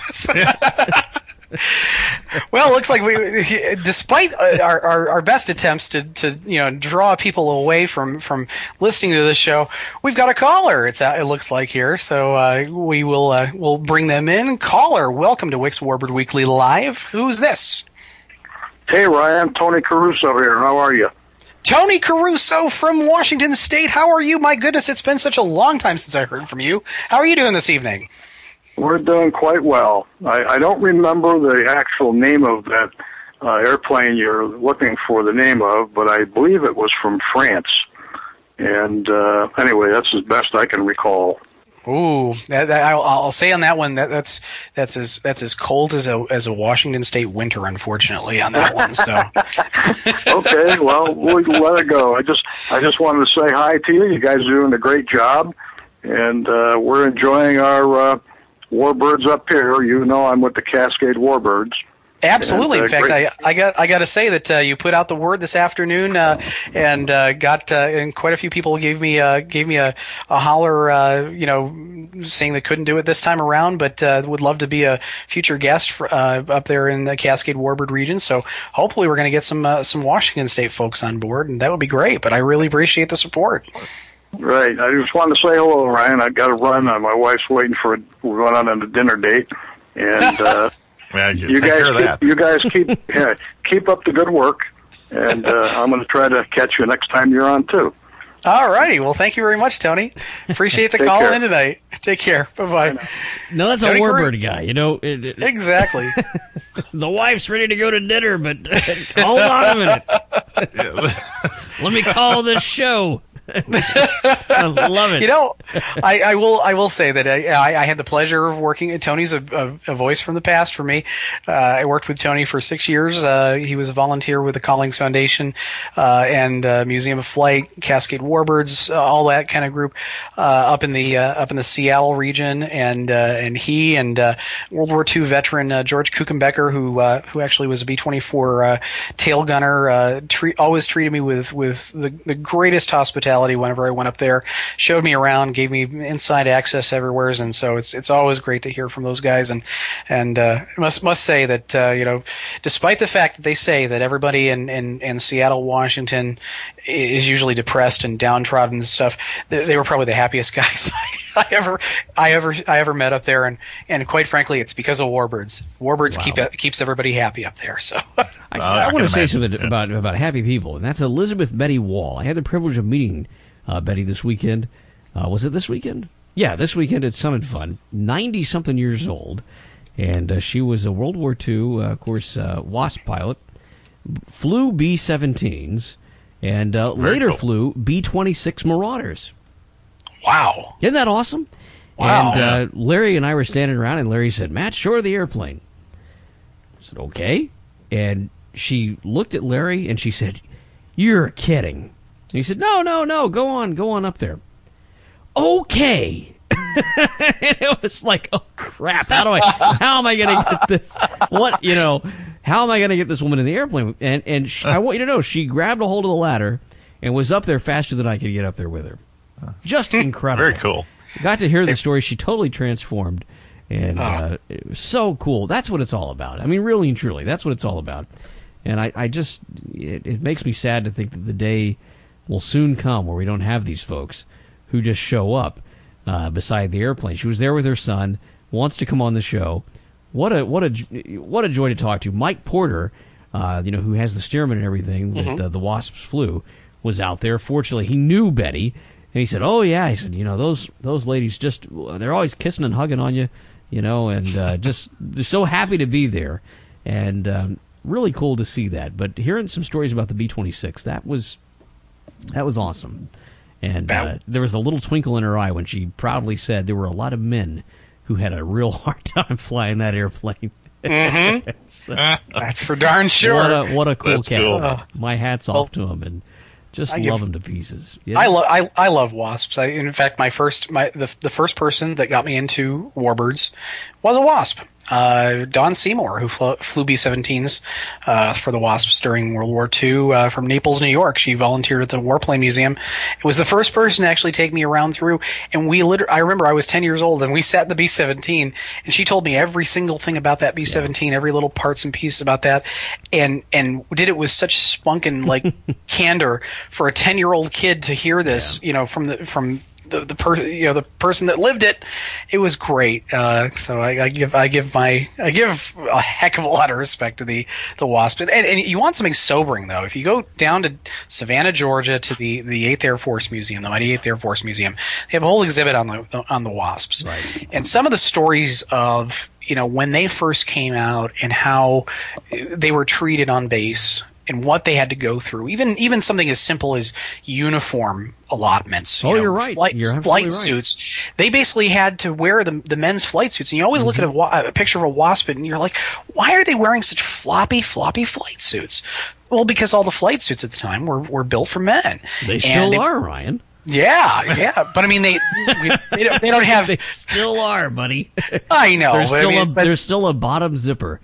Well, it looks like we, despite our best attempts to draw people away from listening to this show, we've got a caller. It looks like here, so we'll bring them in. Caller, welcome to Wix Warbird Weekly Live. Who's this? Hey Ryan, Tony Caruso here. How are you? Tony Caruso from Washington State. How are you? My goodness, it's been such a long time since I heard from you. How are you doing this evening? We're doing quite well. I don't remember the actual name of that airplane you're looking for the name of, but I believe it was from France. And anyway, that's as best I can recall. Ooh, I'll say on that one that's as cold as a Washington State winter, unfortunately, on that one. So okay, well we'll let it go. I just wanted to say hi to you. You guys are doing a great job, and we're enjoying our Warbirds up here. You know, I'm with the Cascade Warbirds. Absolutely. In fact, I got to say that you put out the word this afternoon, and quite a few people gave me a holler, saying they couldn't do it this time around, but would love to be a future guest up there in the Cascade Warbird region. So hopefully we're going to get some Washington State folks on board, and that would be great. But I really appreciate the support. Right. I just wanted to say hello, Ryan. I got to run. My wife's waiting we're going on a dinner date, and you guys keep up the good work, and I'm going to try to catch you next time you're on too. All righty. Well, thank you very much, Tony. Appreciate the call in tonight. Take care. Bye-bye. No, that's Tony a Warbird guy. Exactly. The wife's ready to go to dinner, but hold on a minute. Let me call this show. I love it. You know, I will say that I had the pleasure of working. Tony's a voice from the past for me. I worked with Tony for 6 years. He was a volunteer with the Collings Foundation and Museum of Flight, Cascade Warbirds, all that kind of group up in the Seattle region. And he and World War II veteran George Kuchenbecker, who actually was a B-24 tail gunner, always treated me with the greatest hospitality whenever I went up there, showed me around, gave me inside access everywhere, and so it's always great to hear from those guys. And must say that despite the fact that they say that everybody in Seattle, Washington is usually depressed and downtrodden and stuff, they were probably the happiest guys I ever met up there, and quite frankly, it's because of Warbirds. Warbirds keeps everybody happy up there. So I want to say something about happy people, and that's Elizabeth Betty Wall. I had the privilege of meeting Betty this weekend. Was it this weekend? Yeah, this weekend at Summit Fun. 90-something years old, and she was a World War II, of course, WASP pilot, flew B-17s, and later flew B-26 Marauders. Wow. Isn't that awesome? Wow. And Larry and I were standing around, and Larry said, "Matt, show her the airplane." I said, "Okay." And she looked at Larry, and she said, "You're kidding." And he said, No, go on up there." Okay. It was like, oh, crap. How am I going to get this? How am I going to get this woman in the airplane? And I want you to know, she grabbed a hold of the ladder and was up there faster than I could get up there with her. Just incredible. Very cool. Got to hear the story. She totally transformed, and it was so cool. That's what it's all about. I mean, really and truly, that's what it's all about. And I just, it makes me sad to think that the day will soon come where we don't have these folks who just show up beside the airplane. She was there with her son, wants to come on the show. What a joy to talk to. Mike Porter, who has the Stearman and everything that the Wasps flew, was out there. Fortunately, he knew Betty. And he said, "Oh yeah," he said, those ladies they're always kissing and hugging on you, and just they're so happy to be there, and really cool to see that. But hearing some stories about the B-26, that was awesome, and there was a little twinkle in her eye when she proudly said there were a lot of men who had a real hard time flying that airplane. Mm-hmm. That's for darn sure. What a cool cat! Cool. My hat's off to him, and just love them to pieces. Yeah. I love Wasps. In fact, the first person that got me into Warbirds was a Wasp. Dawn Seymour, who flew B-17s for the Wasps during World War II from Naples, New York. She volunteered at the Warplane Museum. It was the first person to actually take me around through. And I remember I was 10 years old, and we sat in the B-17, and she told me every single thing about that B-17, every little parts and pieces about that, and did it with such spunk and candor for a 10-year-old kid to hear this, from the person that lived it. It was great. So I give a heck of a lot of respect to the Wasp. And you want something sobering though. If you go down to Savannah, Georgia, to the 8th Air Force Museum, the mighty 8th Air Force Museum, they have a whole exhibit on the Wasps. Right. And some of the stories of when they first came out and how they were treated on base, and what they had to go through, even something as simple as uniform allotments. You're right. Flight suits. They basically had to wear the men's flight suits, and you always look at a picture of a Wasp, and you're like, why are they wearing such floppy flight suits? Well, because all the flight suits at the time were built for men. They still are, Ryan. Yeah, but I mean they don't have. They still are, buddy. I know. There's still a bottom zipper.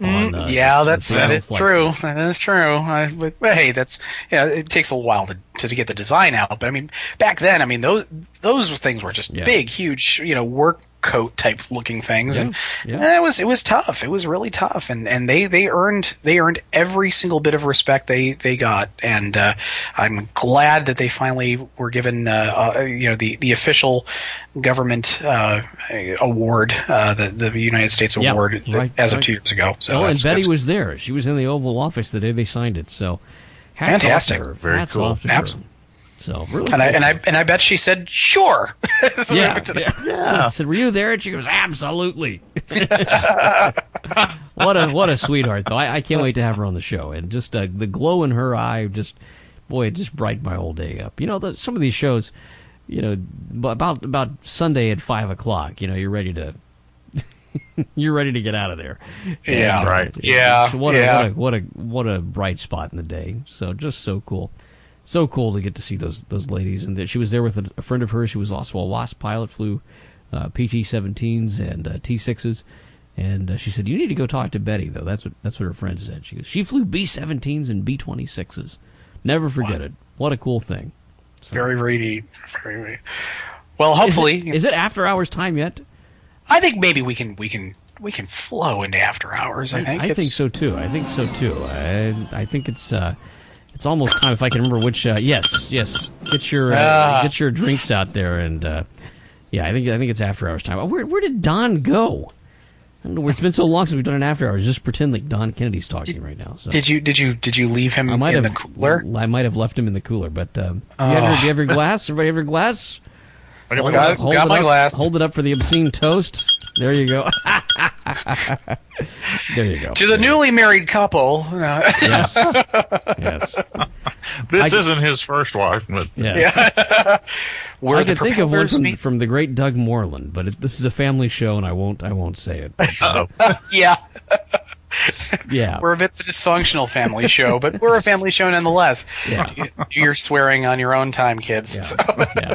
That is true. That is true. But hey, it takes a while to get the design out. But I mean, back then, those things were just big, huge, work coat type looking things, and it was tough. It was really tough, and they earned every single bit of respect they got, and I'm glad that they finally were given the official government award, the United States award of 2 years ago. So and Betty was there. She was in the Oval Office the day they signed it. So fantastic, very cool. Absolutely. So really, and I bet she said sure. I said, "Were you there?" And she goes, "Absolutely." What a sweetheart, though. I can't wait to have her on the show, and just the glow in her eye just boy, it just brightened my whole day up. Some of these shows, about Sunday at 5 o'clock, you're ready to get out of there. Yeah, and, right. Yeah, what a bright spot in the day. So just so cool. So cool to get to see those ladies, and she was there with a friend of hers who was also a WASP pilot, flew PT-17s and T-6s, and she said, "You need to go talk to Betty, though." That's what her friend said. She flew B-17s and B-26s. Never forget it. What a cool thing. So. Very, very neat. Very, very. Well, hopefully, is it after hours time yet? I think maybe we can flow into after hours. I think so too. I think it's almost time, if I can remember which. Yes. Get your drinks out there, and I think it's after hours time. Where did Don go? I don't know. It's been so long since we've done an after hours. Just pretend like Don Kennedy's talking right now. So. Did you leave him in the cooler? I might have left him in the cooler, but do you have your glass? Everybody have your glass? I got my glass. Hold it up for the obscene toast. There you go. There you go. To the newly married couple. Yes. This isn't his first wife, but yeah. I could think of one from the great Doug Moreland, but this is a family show, and I won't say it. Yeah. Yeah. We're a bit of a dysfunctional family show, but we're a family show nonetheless. Yeah. You're swearing on your own time, kids. Yeah. So. Yeah.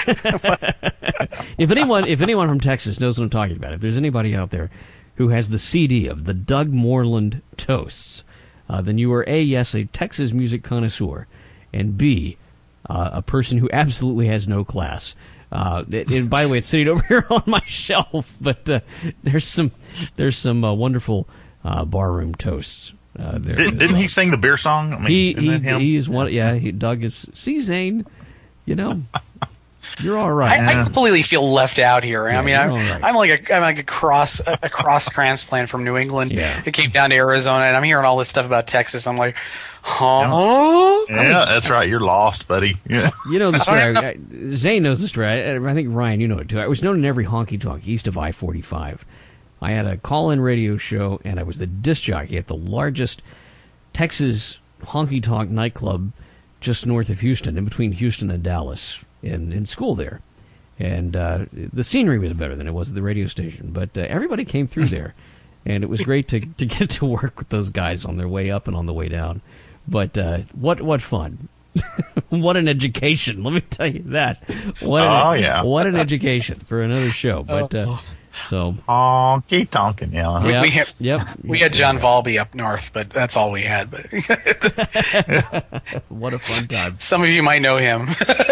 If anyone from Texas knows what I'm talking about, if there's anybody out there who has the CD of the Doug Moreland toasts, then you are a Texas music connoisseur, and B, a person who absolutely has no class. And by the way, it's sitting over here on my shelf, but there's some wonderful barroom toasts. Didn't he sing the beer song? I mean, he's one. Yeah, Doug is. See, Zane, you're all right. I completely feel left out here. Yeah, I mean, I'm like a cross transplant from New England. Yeah. It came down to Arizona, and I'm hearing all this stuff about Texas. I'm like, huh? Yeah, that's right. You're lost, buddy. Yeah. You know the story. Zane knows the story. I think, Ryan, you know it too. I was known in every honky-tonk east of I-45. I had a call-in radio show, and I was the disc jockey at the largest Texas honky-tonk nightclub just north of Houston, in between Houston and Dallas, in school there. And the scenery was better than it was at the radio station, but everybody came through there, and it was great to get to work with those guys on their way up and on the way down. But what fun. What an education, let me tell you that. What an education for another show. But keep talking, yeah. We had John Valby up north, but that's all we had. But what a fun time. Some of you might know him.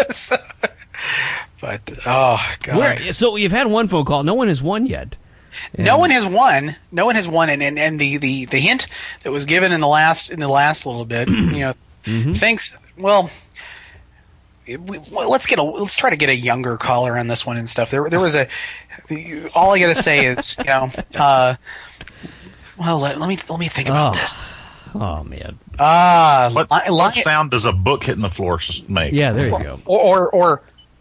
But oh god. So you've had one phone call. No one has won yet. No one has won, and the hint that was given in the last little bit, thanks. Well, let's try to get a younger caller on this one and stuff. There was all I got to say is, well, let me think about this. Oh man. What sound does a book hitting the floor make? Yeah, there you go. Or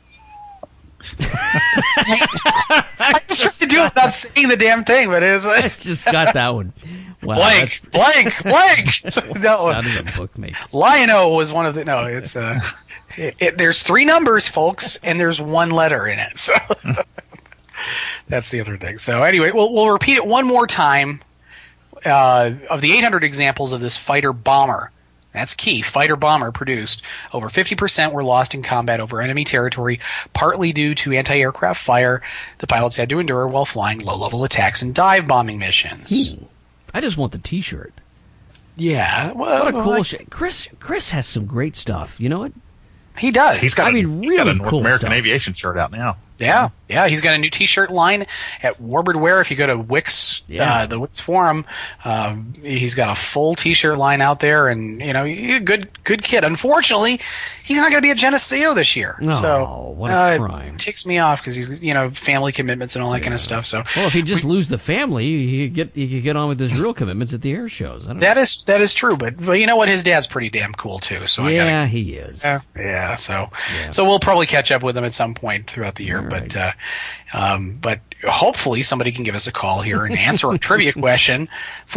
I just tried to do it without saying the damn thing, but it's I just got that one. Wow, blank. No, sound does a book make? Lion-O was one of the. No, it's there's 3 numbers, folks, and there's 1 letter in it. So that's the other thing. So anyway, we'll repeat it one more time. Of the 800 examples of this fighter bomber, that's key, fighter bomber produced, over 50% were lost in combat over enemy territory, partly due to anti-aircraft fire the pilots had to endure while flying low-level attacks and dive bombing missions. I just want the T-shirt. Yeah. What a cool shit. Chris has some great stuff. You know what? He does. He's got a North cool American stuff. Aviation shirt out now. Yeah. He's got a new T-shirt line at Warbird Wear. If you go to Wix, the Wix forum, he's got a full T-shirt line out there, and he's a good kid. Unfortunately, he's not going to be at Geneseo this year. What a crime! It ticks me off because he's family commitments and all that kind of stuff. So if he just lose the family, he could get on with his real commitments at the air shows. That is true, but you know what? His dad's pretty damn cool too. So he is. So we'll probably catch up with him at some point throughout the year. Right. But hopefully somebody can give us a call here and answer a trivia question.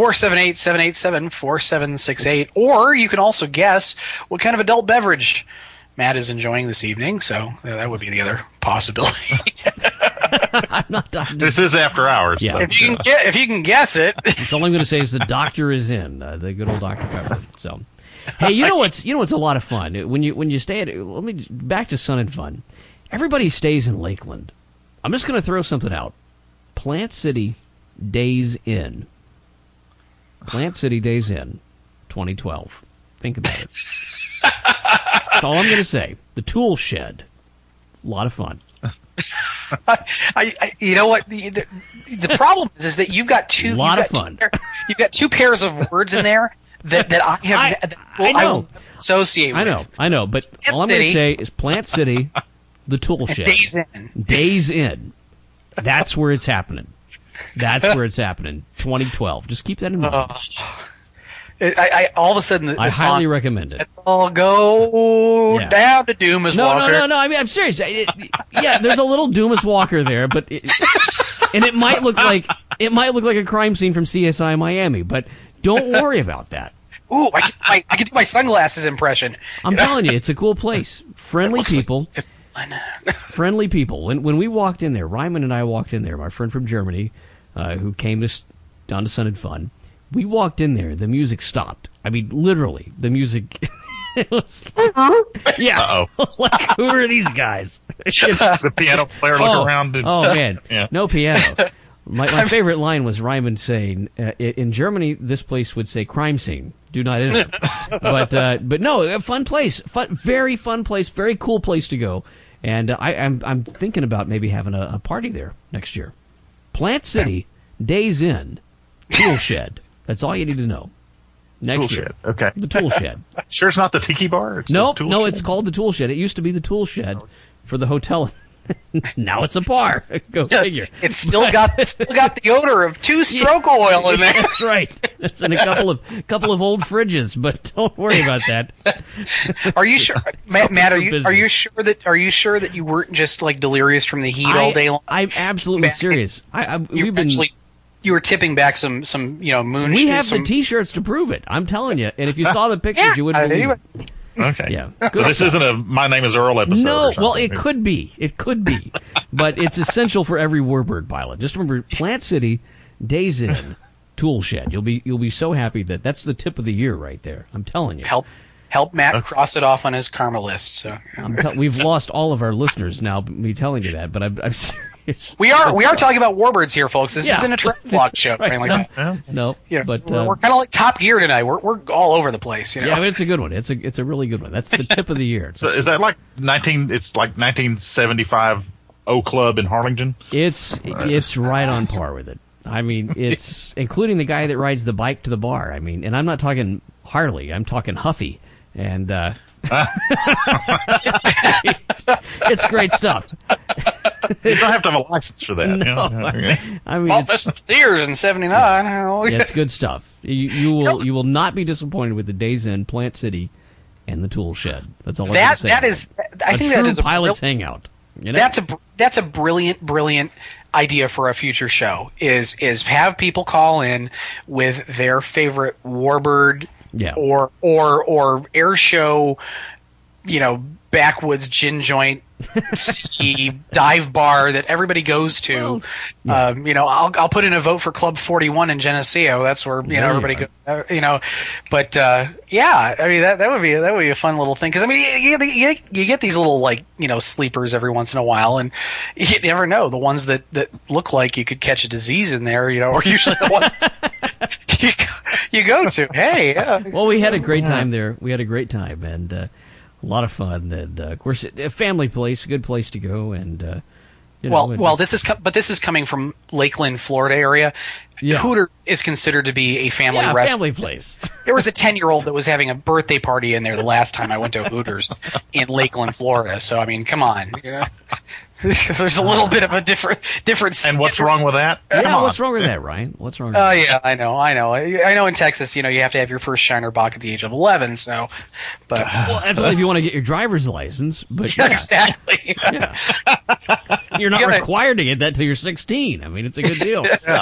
478-787-4768. Or you can also guess what kind of adult beverage Matt is enjoying this evening. So that would be the other possibility. I'm not talking. This is after hours. Yeah. So. If you can guess it. That's all I'm going to say is the doctor is in, the good old Dr. Pepper. So, hey, you know what's a lot of fun when you stay at back to Sun and Fun. Everybody stays in Lakeland. I'm just going to throw something out. Plant City Days Inn. Plant City Days Inn, 2012. Think about it. That's all I'm going to say. The Tool Shed. A lot of fun. You know what? The problem is that you've got two. A lot of fun. You've got two pairs of words in there that I have. I will associate with. I know. But all I'm going to say is Plant City, the Tool Shed. Days Inn. That's where it's happening. That's where it's happening. 2012. Just keep that in mind. I all of a sudden, I highly recommend it. Let's all go down to Dumas Walker. No. I mean, I'm serious. There's a little Dumas Walker there, but and it might look like a crime scene from CSI Miami. But don't worry about that. Ooh, I can do my sunglasses impression. I'm telling you, it's a cool place. Friendly people. Friendly people. When we walked in there, Ryman and I walked in there. My friend from Germany, who came down to Sun and Fun. We walked in there, the music stopped. I mean, literally, the music. It was, yeah. Like, who are these guys? The piano player look around. And, man. No piano. My favorite line was Ryman saying, in Germany, this place would say crime scene. Do not enter. But no, a fun place. Very fun place. Very cool place to go. And I'm thinking about maybe having a party there next year. Plant City, Days Inn, Tool Shed. That's all you need to know. Next year. Okay. The Tool Shed. Sure it's not the Tiki Bar? No, it's called the Tool Shed. It used to be the Tool Shed for the hotel. Now it's a bar. Go figure. It's still got the odor of two-stroke oil in there. That's right. That's in a couple of old fridges, but don't worry about that. Are you sure, Matt? Are you sure that you weren't just like delirious from the heat all day long? I'm absolutely serious. You were tipping back some moon. We have the T-shirts to prove it. I'm telling you. And if you saw the pictures, you wouldn't believe it. Okay. Yeah. So this isn't a My Name is Earl episode. No. Well, it could be. But it's essential for every Warbird pilot. Just remember, Plant City, Days Inn, Tool Shed. You'll be so happy that's the tip of the year right there. I'm telling you. Help Matt cross it off on his karma list. So we've lost all of our listeners now. Me telling you that, but I'm serious. We are talking about Warbirds here, folks. This isn't a travel vlog show. Right. Like that. No. But we're kind of like Top Gear tonight. We're all over the place. Yeah, but it's a good one. It's a really good one. That's the tip of the year. So is that like 1975 O Club in Harlingen? It's right on par with it. I mean, it's including the guy that rides the bike to the bar. I mean, and I'm not talking Harley. I'm talking Huffy. And it's great stuff. You don't have to have a license for that. No. I mean, this is Sears in '79. Yeah, it's good stuff. You will not be disappointed with the Days Inn, Plant City, and the Tool Shed. That's all I'm going to say. I think that is a pilot's hangout. You know? That's a brilliant idea for a future show. Is have people call in with their favorite Warbird or air show, backwoods gin joint, dive bar that everybody goes to. I'll put in a vote for Club 41 in Geneseo. That's where everybody goes. But I mean that would be a fun little thing, because I mean you get these little sleepers every once in a while, and you never know, the ones that look like you could catch a disease in there, are usually the ones you go to. Hey, well, we had a great time there. We had a great time, and a lot of fun, and of course, a family place, a good place to go, and this is coming from Lakeland, Florida area. Yeah. Hooters is considered to be a family restaurant. Family place. There was a 10-year-old that was having a birthday party in there the last time I went to Hooters in Lakeland, Florida. So I mean, come on, there's a little bit of a different. And what's wrong with that? Yeah, what's wrong with that, Ryan? What's wrong with that? Yeah, I know. In Texas, you have to have your first Shiner Bock at the age of 11. So, but that's only if you want to get your driver's license. But exactly. Yeah. You're not required to get that till you're 16. I mean, it's a good deal. Yeah.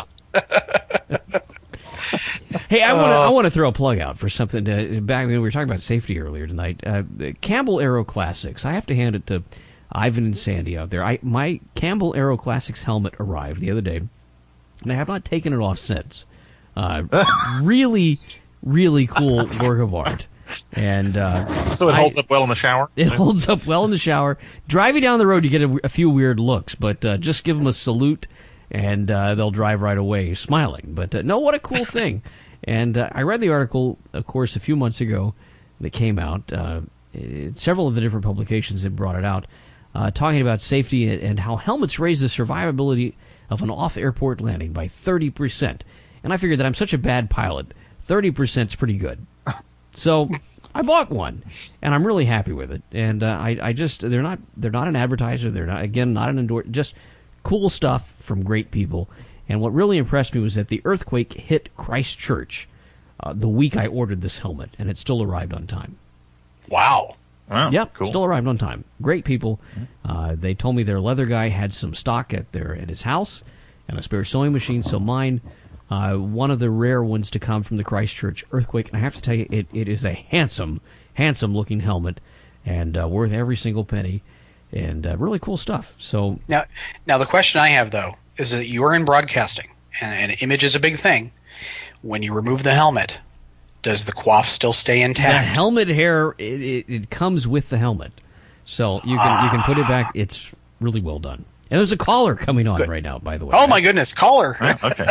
Hey, I want to throw a plug out for something. Back when we were talking about safety earlier tonight, Campbell Aero Classics. I have to hand it to Ivan and Sandy out there. My Campbell Aero Classics helmet arrived the other day, and I have not taken it off since. Really, really cool work of art. And so it holds up well in the shower? It holds up well in the shower. Driving down the road, you get a few weird looks, but just give them a salute, and they'll drive right away smiling. But no, what a cool thing. And I read the article, of course, a few months ago that came out. Several of the different publications had brought it out, talking about safety and how helmets raise the survivability of an off-airport landing by 30%. And I figured that I'm such a bad pilot, 30% is pretty good. So I bought one, and I'm really happy with it. And I just they're not an advertiser. They're not an endorse. Just cool stuff from great people. And what really impressed me was that the earthquake hit Christchurch the week I ordered this helmet, and it still arrived on time. Wow. Yep, cool. Still arrived on time. Great people. They told me their leather guy had some stock at his house and a spare sewing machine. So mine, one of the rare ones to come from the Christchurch earthquake. And I have to tell you, it is a handsome looking helmet, and worth every single penny, and really cool stuff. So now the question I have though is that you're in broadcasting, and image is a big thing. When you remove the helmet, does the coif still stay intact? The helmet hair, it comes with the helmet, so you can put it back. It's really well done. And there's a caller coming on right now, by the way. Oh my goodness, caller! Okay.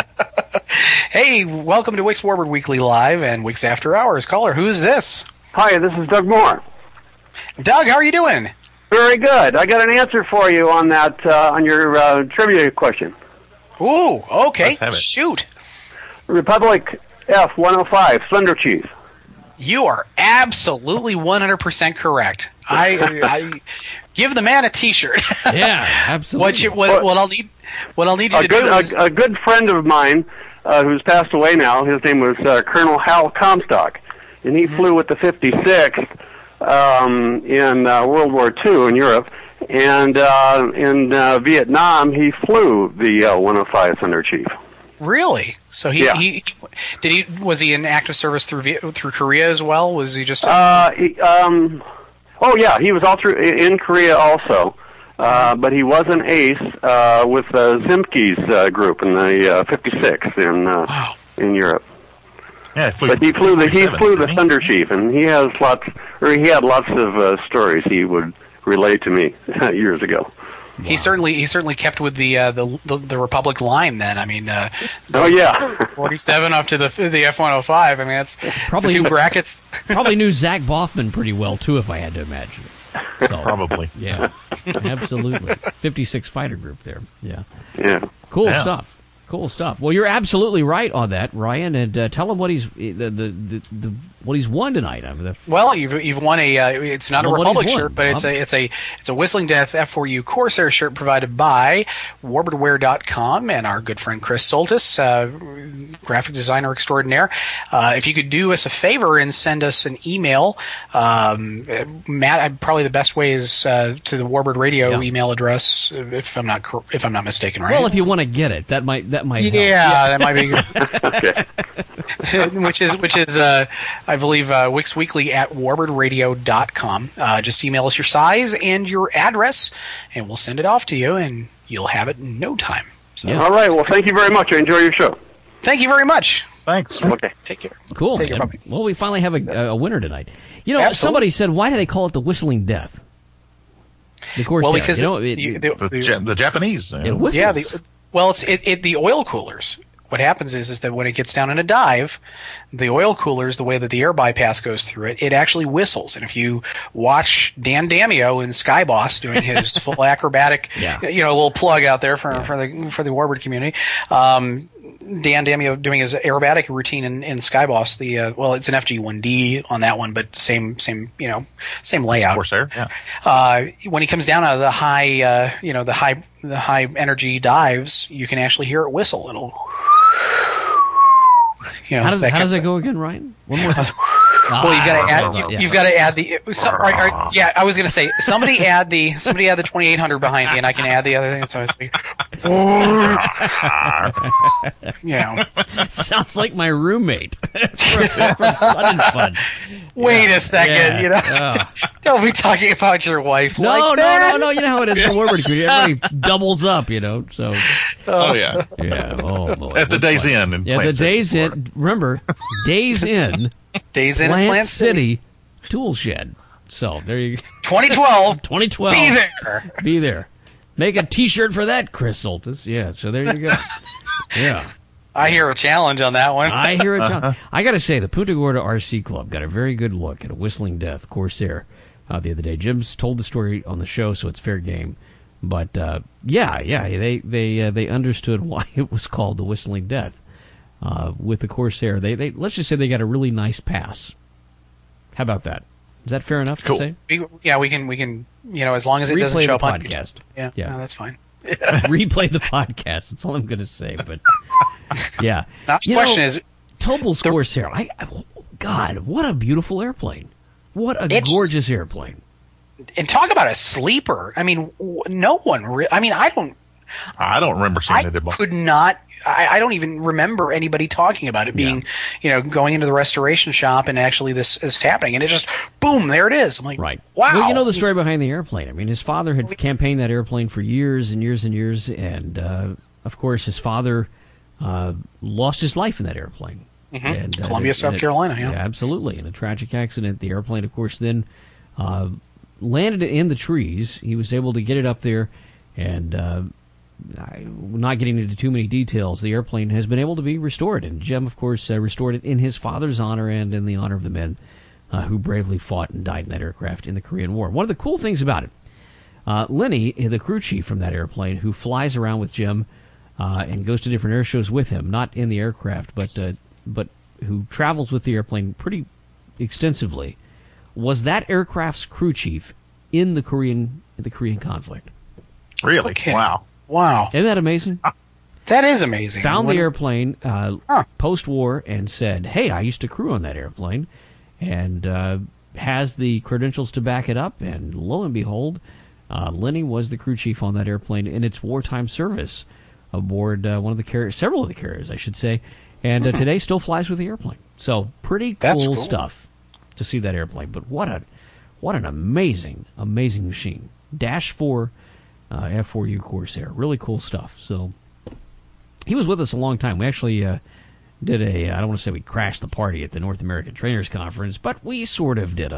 Hey, welcome to Wix Warbird Weekly Live and Wix After Hours. Caller, who's this? Hi, this is Doug Moore. Doug, how are you doing? Very good. I got an answer for you on that on your trivia question. Ooh, okay. Shoot. Republic F-105, Thunder Chief. You are absolutely 100% correct. I give the man a T-shirt. Yeah, absolutely. What I'll need you to do is a good friend of mine who's passed away now. His name was Colonel Hal Comstock, and he flew with the 56th in World War II in Europe, and in Vietnam he flew the 105 Thunder Chief. Really? So was he in active service through Korea as well? Was he just? He was all through in Korea also, but he was an ace with Zimke's group in the 56th in Europe. Yeah, but he flew the Thunder Chief, and he had lots of stories he would relay to me years ago. Wow. He certainly kept with the Republic line then. I mean, 47 up to the F-105. I mean, that's probably 2 brackets. Probably knew Zach Boffman pretty well too, if I had to imagine. So, probably. Yeah, absolutely. 56 fighter group there. Yeah. Yeah. Cool stuff. Cool stuff. Well, you're absolutely right on that, Ryan. And tell him what he's what he's won tonight. Well, you've won a. It's not a Republic shirt, but it's a Whistling Death F4U Corsair shirt provided by WarbirdWear.com and our good friend Chris Soltis, graphic designer extraordinaire. If you could do us a favor and send us an email, Matt, probably the best way is to the Warbird Radio email address, if I'm not mistaken, right? Well, if you want to get it, that might help. That might be good. which is I believe WixWeekly at warbiardradio.com. Just email us your size and your address, and we'll send it off to you, and you'll have it in no time. So. All right. Well, thank you very much. I enjoy your show. Thank you very much. Thanks. Okay. Take care. Cool. Take care, puppy. Well, we finally have a winner tonight. Somebody said, why do they call it the Whistling Death? Of course, because the Japanese. It whistles. It's the oil coolers. What happens is that when it gets down in a dive, the oil coolers, the way that the air bypass goes through it, it actually whistles. And if you watch Dan Damio in Skyboss doing his full acrobatic, a little plug out there for the Warbird community, Dan Damio doing his aerobatic routine in Skyboss. It's an FG1D on that one, but same layout. Corsair, when he comes down out of the high energy dives, you can actually hear it whistle. It'll. How does that go again, Ryan? One more time. Well, you've got to add the. Yeah, I was going to say somebody add the 2800 behind me, and I can add the other thing. So sounds like my roommate from Sun and Fun. Wait a second, don't be talking about your wife. No. You know how it is in the Warbird community. Everybody doubles up, So. Oh yeah. Yeah. Oh boy. At the Days Inn. The Days Inn. Remember, Days Inn. Days Inn Plant City Tool Shed. So there you go. 2012. Be there. Make a T-shirt for that, Chris Soltis. Yeah. So there you go. Yeah. I hear a challenge on that one. I hear a challenge. I got to say, the Punta Gorda RC Club got a very good look at a Whistling Death Corsair the other day. Jim's told the story on the show, so it's fair game. But they understood why it was called the Whistling Death with the Corsair. They let's just say they got a really nice pass. How about that? Is that fair enough to say? We can as long as it doesn't show up on podcast. Yeah, no, that's fine. Replay the podcast. That's all I'm going to say. But yeah, now the question is Tobel's Corsair. God, what a beautiful airplane! What a gorgeous airplane! And talk about a sleeper. I mean, no one. I don't remember seeing it. Could not. I don't even remember anybody talking about it being, going into the restoration shop and actually this is happening. And it just, boom, there it is. I'm like, right. Wow. Well, you know the story behind the airplane. I mean, his father had campaigned that airplane for years and years and years. And, of course, his father lost his life in that airplane. Mm-hmm. And, Columbia, South Carolina, yeah. Absolutely. In a tragic accident, the airplane, of course, then landed in the trees. He was able to get it up there and... not getting into too many details, the airplane has been able to be restored. And Jim, of course, restored it in his father's honor and in the honor of the men who bravely fought and died in that aircraft in the Korean War. One of the cool things about it, Lenny, the crew chief from that airplane, who flies around with Jim and goes to different air shows with him, not in the aircraft, but who travels with the airplane pretty extensively, was that aircraft's crew chief in the Korean conflict. Really? Okay. Wow. Isn't that amazing? That is amazing. Found the airplane post-war and said, hey, I used to crew on that airplane, and has the credentials to back it up. And lo and behold, Lenny was the crew chief on that airplane in its wartime service aboard one of the carriers, several of the carriers, I should say, and today still flies with the airplane. So pretty cool stuff to see that airplane. But what an amazing, amazing machine. Dash 4 F4U Corsair. Really cool stuff. So he was with us a long time. We actually did I don't want to say we crashed the party at the North American Trainers Conference, but we sort of did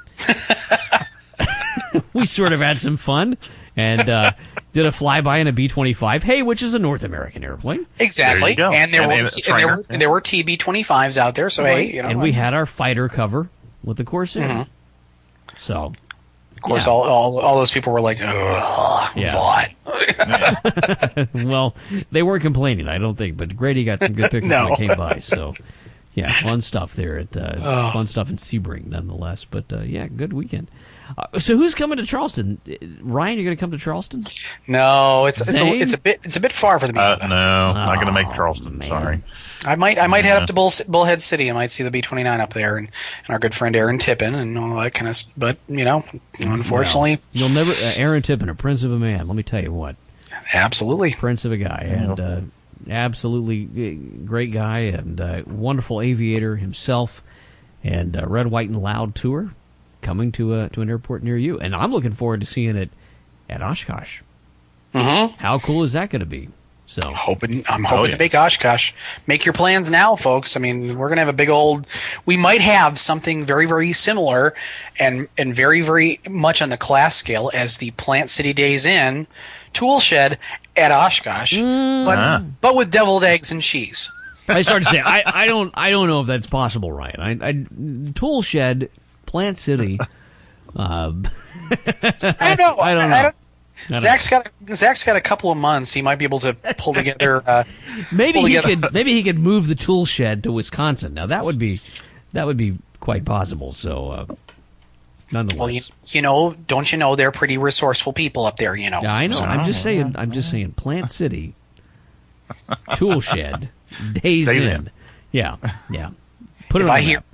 we sort of had some fun and did a flyby in a B-25, which is a North American airplane. Exactly. And there were TB-25s out there, so and we had our fighter cover with the Corsair. Mm-hmm. So of course, all those people were like, "Ugh, what?" Well, they weren't complaining, I don't think. But Grady got some good pictures when they came by. So, yeah, fun stuff there at fun stuff in Sebring, nonetheless. But good weekend. So, who's coming to Charleston? Ryan, you're going to come to Charleston? No, it's a bit far for the meeting. No, not going to make Charleston. Man. Sorry. I might head up to Bullhead City. I might see the B-29 up there and our good friend Aaron Tippin and all that kind of stuff. But, unfortunately... Well, you'll never... Aaron Tippin, a prince of a man, let me tell you what. Absolutely. Prince of a guy. And absolutely great guy and wonderful aviator himself. And Red, White, and Loud tour coming to an airport near you. And I'm looking forward to seeing it at Oshkosh. Mm-hmm. How cool is that going to be? So I'm hoping to make Oshkosh. Make your plans now, folks. I mean, we're gonna have we might have something very, very similar and very, very much on the class scale as the Plant City Days Inn tool shed at Oshkosh, but with deviled eggs and cheese. I started to say I don't know if that's possible, Ryan. Tool shed, Plant City. I don't know. I don't know. Zach's got a couple of months. He might be able to pull together. Maybe he could move the tool shed to Wisconsin. Now that would be quite possible. So, nonetheless, well, don't you know they're pretty resourceful people up there? Yeah, I know. So, I'm just saying. Plant City, tool shed, Days Inn. Yeah.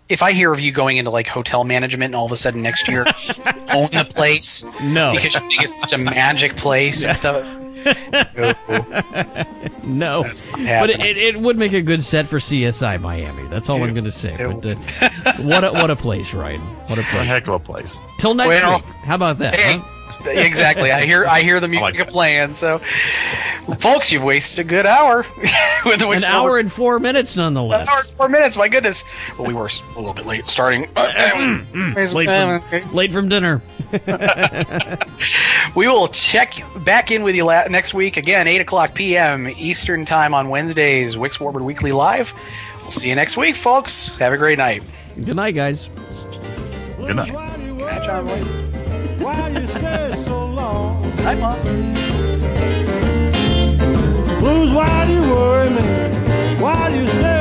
if I hear of you going into like hotel management and all of a sudden next year own the place, no, because you think it's such a magic place and stuff. No, but it would make a good set for CSI Miami. That's all I'm going to say. But what a place, Ryan! What a place! A heck of a place. Till next week. How about that? Hey, huh? Exactly. I hear the music playing. So, folks, you've wasted a good hour. With an hour and 4 minutes, nonetheless. An hour and 4 minutes. My goodness. Well, we were a little bit late starting. Late from dinner. We will check back in with you next week again, 8:00 p.m. Eastern Time on Wednesdays. Wix Warbird Weekly Live. We'll see you next week, folks. Have a great night. Good night, guys. Good night. Good night, John. Why you stay so long? Hi, Mom. Blues, why do you worry me? Why do you stay